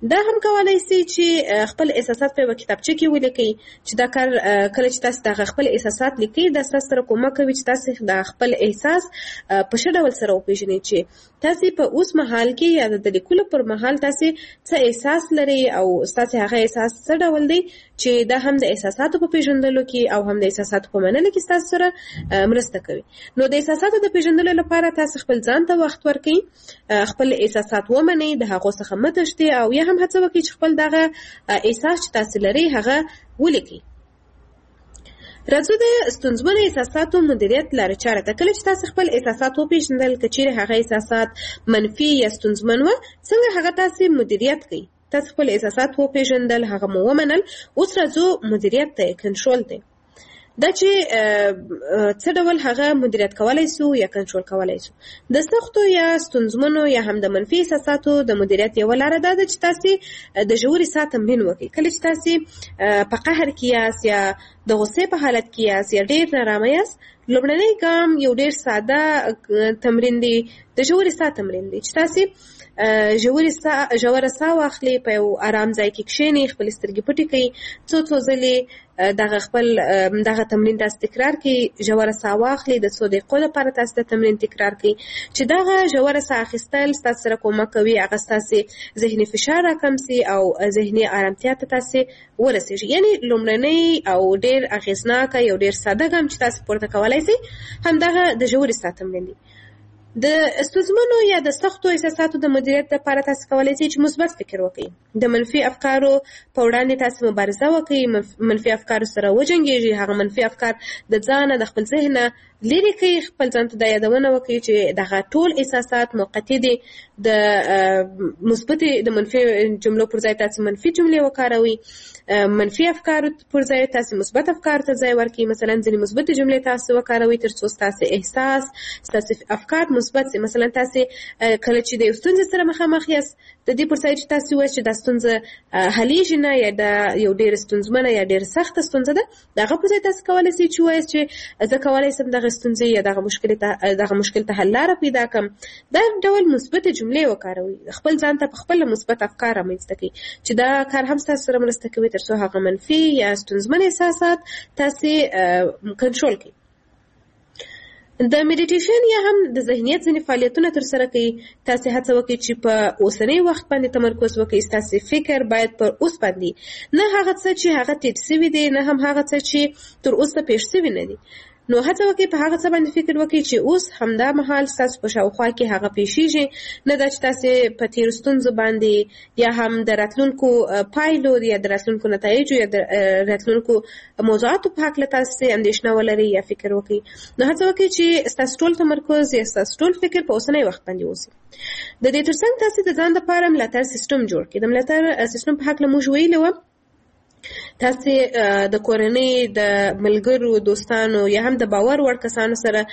دا هم کولای شي چې خپل احساسات په کتابچه کې ولیکي چې دا کار کله چې تاسو د خپل احساسات لیکي دا تاسو سره کومک کوي چې تاسو د خپل احساس په ښه ډول سره وپېژنئ چې تاسو په اوس مهال کې یا د لیکلو پر مهال تاسو څه احساس لري او تاسو هغه احساس څه ډول دی چې دا هم د احساساتو په پیژندلو کې او هم د احساساتو په منلو کې تاسو سره مرسته کوي. نو د احساساتو د پیژندلو لپاره تاسو خپل ځان ته وخت ورکړئ، خپل احساسات ومنئ، د هغو څخه مه تښتئ او یا هم هڅه وکړئ چې خپل دغه احساس چې تاسو لرئ هغه ولیکئ. راځو د ستونزمنو احساساتو مدیریت لارې چارې ته. کله چې تاسو خپل احساسات وپېژندل، که چیرې هغه احساسات منفي یا ستونزمن وه، څنګه هغه تاسو مدیریت کړئ؟ تاسو خپل احساسات وپېژندل، هغه مو ومنل، اوس راځو مدیریت ته، کنټرول ته. دا چې څه ډول هغه مدیریت کولای شو یا کنټرول کولای شو. د سختو یا ستونزمنو یا هم د منفي احساساتو د مدیریت یوه لاره دا ده چې تاسو د ژورې ساه تمرین وکړئ. کله چې تاسو په قهر کې یاست یا د غصې په حالت کې یاست یا ډېر نارامه یاست، لومړنی ګام یو ډېر ساده تمرین دی، د ژورې ساه تمرین دی چې تاسو ژوره ساه واخلئ، په یو ارام ځای کې کښېنئ، خپلې سترګې پټې کړئ، څو ځلې دغه خپل دغه تمرین تاسو تکرار کړئ. ژوره ساه واخلئ، د څو دقیقو لپاره تاسو د تمرین تکرار کړئ چې دغه ژوره ساه اخیستل ستاسو سره کومک کوي هغه ستاسو ذهني فشار راکم سي او ذهني ارامتیا ته تاسو ورسېږي. یعنې لومړنی او ډېر اغېزناکه یو ډېر ساده ګام چې تاسو پورته کولی شئ همدغه د ژورې ساه تمرین دی. د ستونزمنو یا د سختو احساساتو د مدیریت لپاره تاسو کولی شئ چې مثبت فکر وکړئ. د منفي افکارو په وړاندې تاسو مبارزه وکړئ، منفي افکارو سره وجنګېږئ، هغه منفي افکار د ځانه د خپل ذهنه لرې کړئ. خپل ځان ته دا یادونه وکړئ چې دغه ټول احساسات موقتي دي. د مثبتې د منفي جملو پر ځای تاسو منفي جملې وکاروئ، منفي افکارو پر ځای تاسو مثبت افکارو ته ځای ورکړئ. مثلا ځینې مثبتې جملې تاسو وکاروئ تر څو ستاسو احساس، ستاسو افکار مثبت سي. مثلا تاسو کله چې د یو ستونزې سره مخامخ یاست، د دې پر ځای چې تاسو وایئ چې دا ستونزه حلیږي نه یا دا یو ډېره ستونزمنه یا ډېره سخته ستونزه ده، د هغه پر ځای تاسو کولی شئ چې ووایئ چې زه کولی شم دغه ستونزې یا دغه مشکل ته حل لاره پیدا کړم. دا ډول مثبتې جملې وکاروئ، خپل ځان ته په خپله مثبت افکار رامنځته کړئ چې دا کار هم ستاسو سره مرسته کوي تر څو هغه منفي یا ستونزمن احساسات تاسو کنټرول کړئ. د میډیټیشن یا هم د ذهنیت ځینې فعالیتونه ترسره کوي. تاسو هڅه وکړئ چې په اوسنی وخت باندې تمرکز وکړئ. ستاسو فکر باید پر اوس باندې، نه هغه څه چې هغه تېر سوي دی، نه هم هغه څه چې تر اوسه پېښ سوي نه دي. نو هڅه وکړئ په هغه څه باندې فکر وکړئ چې اوس همدا مهال ستاسو په شاوخوا کې هغه پېښېږي، نه دا چې تاسو په تېرو ستونزو باندې یا هم د راتلونکو پایلو یا د راتلونکو نتایجو یا د راتلونکو موضوعاتو په هکله تاسو اندېښنه ولرئ یا فکر وکړئ. نو هڅه وکړئ چې ستاسو ټول تمرکز یا ستاسو ټول فکر په اوسنی وخت باندې اوسي. د دې ترڅنګ تاسو د ځان لپاره ملاتړ سیستم جوړ کړئ. د ملاتړ سیستم په هکله موږ ویلي وو، تاسو د کورنۍ، د ملګرو، دوستانو یا هم د باور وړ کسانو سره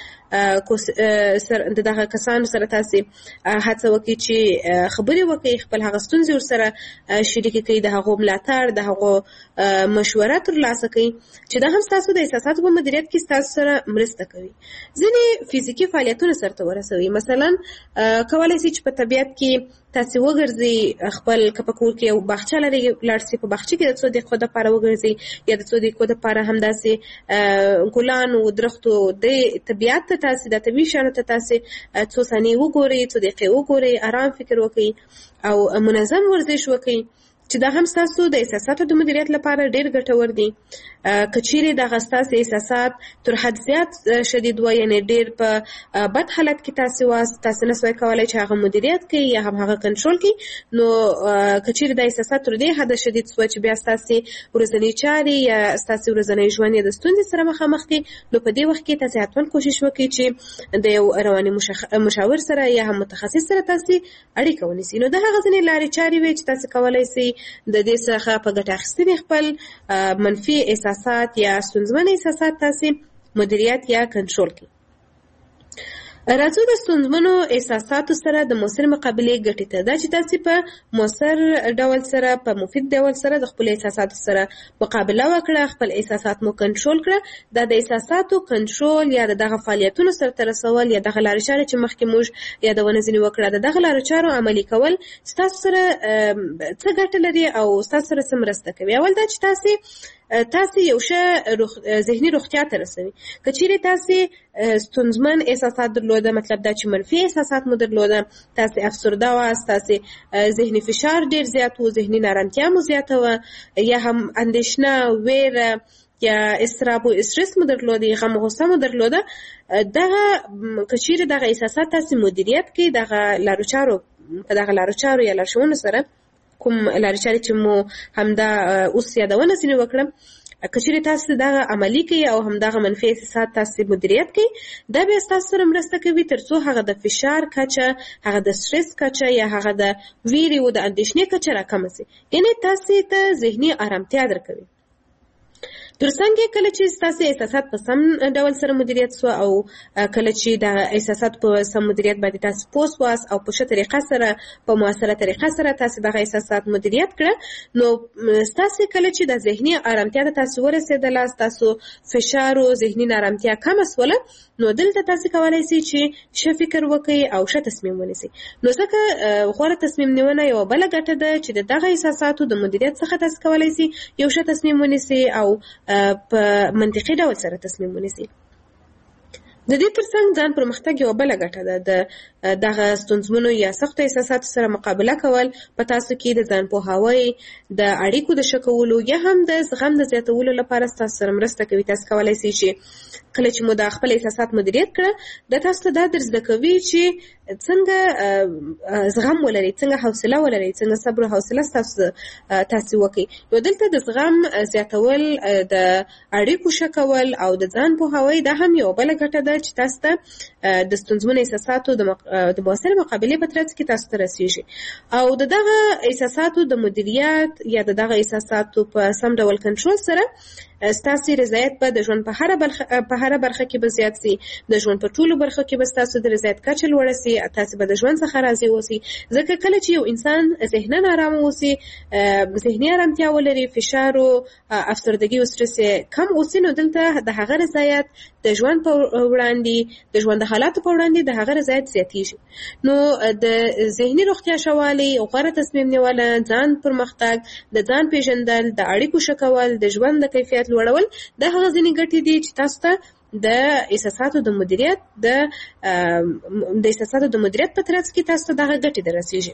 د دغه کسانو سره تاسو هڅه وکړئ چې خبرې وکړئ، خپل هغه ستونزې ورسره شریکې کړئ، د هغو ملاتړ، د هغو مشوره ترلاسه کړئ چې دا هم ستاسو د احساساتو په مدیریت کې ستاسو سره مرسته کوي. ځینې فزیکي فعالیتونه سرته ورسوي. مثلا کولی شئ چې په طبیعت کې تاسو وګرځئ، خپل که په کور کې یو باغچه لرئ لاړ شئ، په باغچه کې د څو دقیقو دپاره وګرځئ یا د څو دقیقو دپاره همداسې ګلانو، درختو، د طبیعت ته تاسو د طبیعي شیانو ته تاسو څو ثانیې وګورئ، څو دقیقې وګورئ، ارام فکر وکړئ او منظم ورزش وکړئ چې دا هم ستاسو د احساساتو د مدیریت لپاره ډېر ګټور دي. که چیرې دغه ستاسو احساسات تر حد زیات شدید وه، یعنې ډېر په بد حالت کې تاسو واست، تاسو نه سوای کولی چې هغه مدیریت کړئ یا هم هغه کنټرول کړئ، نو که چیرې دا احساسات تر دې حده شدید سوه چې بیا ستاسې ورځنۍ چارې یا ستاسې ورځنی ژوند یا د ستونزې سره مخامخ دي، نو په دې وخت کې تاسو حتما کوشش وکړئ چې د یو رواني مشاور سره یا هم متخصص سره تاسو اړیکه ونیسئ. نو د هغه ځینې لارې چارې وې چې تاسو کولی شئ د دې څخه په ګټه اخیستنې خپل منفي احساسات یا ستونزمن احساسات تاسو مدیریت یا کنټرول کړئ. راځو د ستونزمنو احساساتو سره د مؤثر مقابلې ګټې ته. دا چې تاسې په مؤثر ډول سره، په مفید ډول سره د خپل احساساتو سره مقابله وکړه، خپل احساسات مو کنټرول کړه. دا د احساساتو کنټرول یا د دغه فعالیتونو سرته رسول یا دغه لارې چارې چې مخکې موږ یادونه ځینې وکړه، د دغه لارو چارو عملي کول ستاسو سره څه ګټه لري او ستاسو سره څه مرسته کوي. اول دا چې تاسې یو ښه ذهني روغتیا ته رسوي. که چیرې تاسې ستونزمن احساسات درلوده، مطلب دا چې منفي احساسات مو درلوده، تاسې افسرده واست، تاسې ذهني فشار ډېر زیات و، ذهني نارامتیا مو زیاته وه، یا هم اندېښنه، ویره یا اضطراب و استرس مو درلوده، غم و غصه مو درلوده، دغه که چیرې دغه احساسات تاسې مدیریت کړئ، دغه لارو چارو یا لارښوونو سره، کوم لارې چارې چې مو همدا اوس یادونه ځینې وکړم، که چیرې تاسې دغه عملي کوئ او همدغه منفي احساسات تاسې مدیریت کوئ، دا بیا ستاسو سره مرسته کوي تر څو هغه د فشار کچه، هغه د سټرس کچه یا هغه د ویرې او د اندېښنې کچه راکمه شي. یعنې تاسې ته ذهني ارامتیا درکوي. ترڅنګ کله چې ستاسو احساسات په سم ډول سره مدیریت سو او کله چې د احساسات په سم مدیریت باندې تاسو پوس واس او په ښه طریقه سره، په مؤثره طریقه سره تاسو دغه احساسات مدیریت کړه، نو ستاسو کله چې د ذهني ارامتیا ته تاسو ورسېدله، تاسو فشار او ذهني نارامتیا کم سوله، نو دلته تاسو کولای شئ چې ښه فکر وکړئ او ښه تصمیم ونیسئ. نو ځکه غوره تصمیم نیونه یوه بله ګټه ده چې د دغه احساساتو د مدیریت څخه تاسو کولای شئ یو ښه تصمیم ونیسئ او په منطقي ډول سره تصمیم ونیسئ. د دې ترڅنګ ځان پرمختګ یوه بله ګټه ده. د دغه ستونزمنو یا سختو احساساتو سره مقابله کول په تاسو کې د ځان پوهاوی، د اړیکو د ښه کولو یا هم د زغم د زیاتولو لپاره ستاسو سره مرسته کوي. تاسو کولی شئ چې کله چې مو د خپل احساسات مدیریت کړه، د تاسو ته دا در زده کوي چې څنګه زغم ولرئ، څنګه حوصله ولرئ، څنګه صبر او حوصله تاسو وکړئ. نو دلته د زغم زیاتول، د اړیکو ښه کول او د ځان پوهاوی دا هم یوه بله ګټه ده چې تاسو ته د ستونزمنو احساساتو د مؤثرې مقابلې په ترڅ کې تاسو ته رسیږي. او د دغه احساساتو د مدیریت یا د دغه احساساتو په سم ډول کنټرول سره ستاسو رضایت به د ژوند په هره برخه کې به زیات سي، د ژوند په ټولو برخو کې به ستاسو د رضایت کچه لوړه سي، تاسو به د ژوند څخه راضي اوسئ. ځکه کله چې یو انسان ذهناً ارام اوسي، ذهني ارامتیا ولري، فشار او افسردګي او سټرس کم اوسي، نو دلته د هغه رضایت د ژوند په وړاندې، د ژوند د حالاتو په وړاندې د هغه رضایت زیاتیږي. نو د ذهني روغتیا ښه والی، غوره تصمیم نیول، ځان پرمختګ، د ځان پیژندل، د اړیکو ښه کول، د ژوند د کیفیت لوړول، د هغه ځینې ګټې دي چې تاسو ته د احساساتو د مدیریت په ترڅ کې تاسو ته دغه ګټې دررسیږي.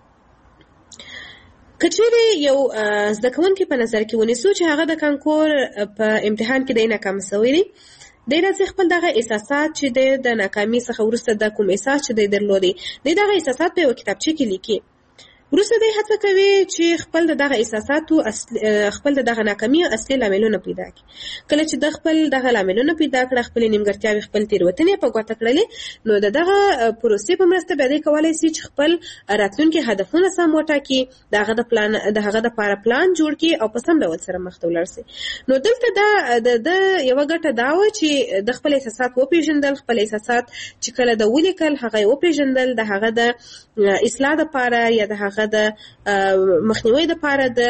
که چیرې یو زده کوونکی په نظر کې ونیسو چې هغه د کانکور په امتحان کې دی ناکام شوی دی، دی راځي خپل دغه احساسات چې د ناکامۍ څخه وروسته د کوم احساس چې دی درلودی، دی دغه احساسات په یوه کتابچه کې لیکي. وروسته دی هڅه کوي چې خپل دغه احساساتو خپل دغه ناکامۍ اصلي لاملونه پیدا کړي. کله چې د خپل دغه لاملونه پیدا کړه، خپل نیمګړتیاوې، خپل تېروتنې په ګوته کړلې، نو د دغه پروسې په مرسته بیا دی کولی شي چې خپل راتلونکي هدفونه سم وټاکي، د هغه دپاره پلان جوړ کړي او په سم ډول سره مخته ولاړ شي. نو دلته د یوه ګټه دا وه چې د خپل احساسات وپېژندل، خپل احساسات چې کله د ولیکل هغه یې وپېژندل، د هغه د اصلاح دپاره یا د هغه د مخنیوي دپاره د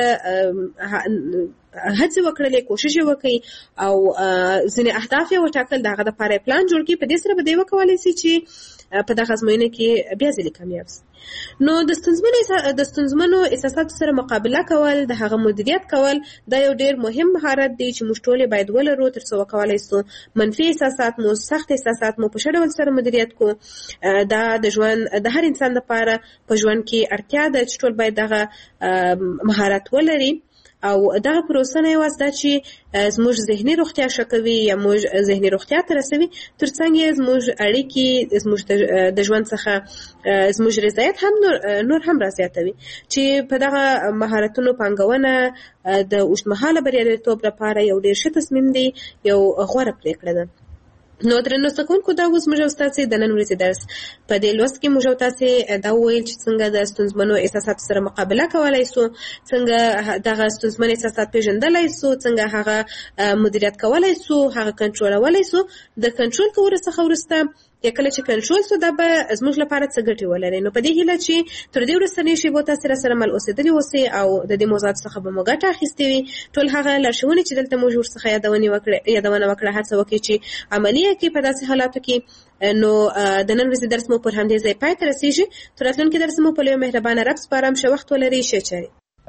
هڅې وکړلې، کوشش یې وکړي او ځینې اهداف یې وټاکل، د هغه دپاره یې پلان جوړ کړي. په دې سره به دی وکولی شي چې په دغه ازموینه کې بیا ځلې کامیاب شي. نو د ستونزمنو احساساتو سره مقابله کول، د هغه مدیریت کول، دا یو ډېر مهم مهارت دی چې موږ ټول باید ولرو تر څو وکولی شو منفي احساسات مو، سخت احساسات مو په ښه ډول سره مدیریت کړو. دا د ژوند د هر انسان لپاره په ژوند کې اړتیا ده چې ټول باید دغه مهارت ولري. او دغه پروسه نه یوازې دا چې زموږ ذهني روغتیا ښه کوي یا موږ ذهني روغتیا ته رسوي، ترڅنګ یې زموږ اړیکې، زموږ د ژوند څخه زموږ رضایت هم نور هم رازیاتوي، چې په دغه مهارتونو پانګونه د اوږدمهاله بریالیتوب لپاره یو ډېر ښه تصمیم دی، یو غوره پرېکړه ده. نو درنو زده کوونکو، دا اوس موږ او تاسې د نن ورځې درس په دې لوست کې موږ او تاسې دا وویل چې څنګه د ستونزمنو احساساتو سره مقابله کولی سو، څنګه دغه ستونزمن احساسات پېژندلی سو، څنګه هغه مدیریت کولی سو، هغه کنټرولولی سو. د کنټرول کولو څخه وروسته یا کله چې کنټرول سو دا به زموږ لپاره څه ګټې ولري. نو په دې هیله چې تر دې وروستنۍ شیبو تاسو سره مل اوسېدلي اوسئ او د دې موضوعات څخه به مو ګټه اخیستې وي. ټول هغه لارښوونې چې دلته موږ ورڅخه یادونه وکړه هڅه وکړئ چې عملي کړئ په داسې حالاتو کې. نو د نن ورځې درس مو پر همدې ځای پای ته رسیږي. تر راتلونکي درس مو په لوی مهربانه رب سپارم. ښه وخت ولرئ. ښه چارې.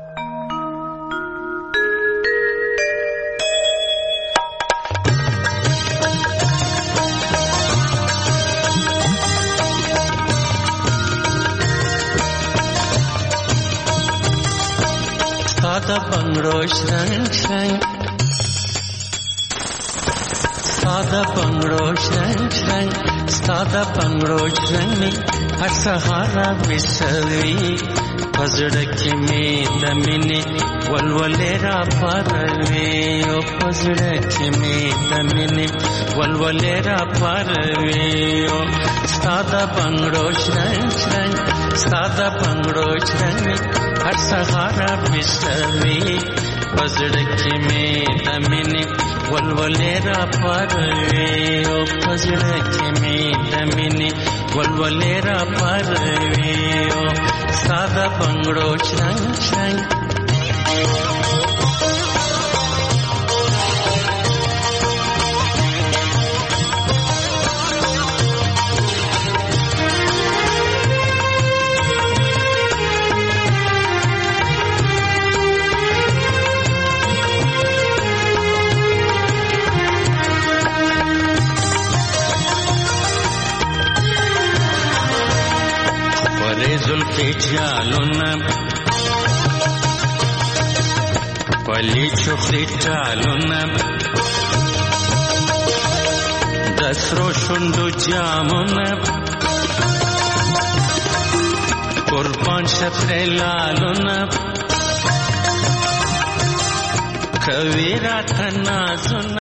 Sada bangrosh rang rang, sada bangrosh rang rang, sada bangrosh rang mein har sahara bisavi, pazrak mein damine walwalera parve, o pazrak mein damine walwalera parve, o sada bangrosh rang rang, sada bangrosh rang mein har sahara bisavi, pazrak mein damine walwalera parve, o pazrak mein damine walwalera parve, o sada bangro chang chang. Zulfi jaluna pali chukli jaluna dasro shundu jamuna qurban shatre laluna kavira thanazuna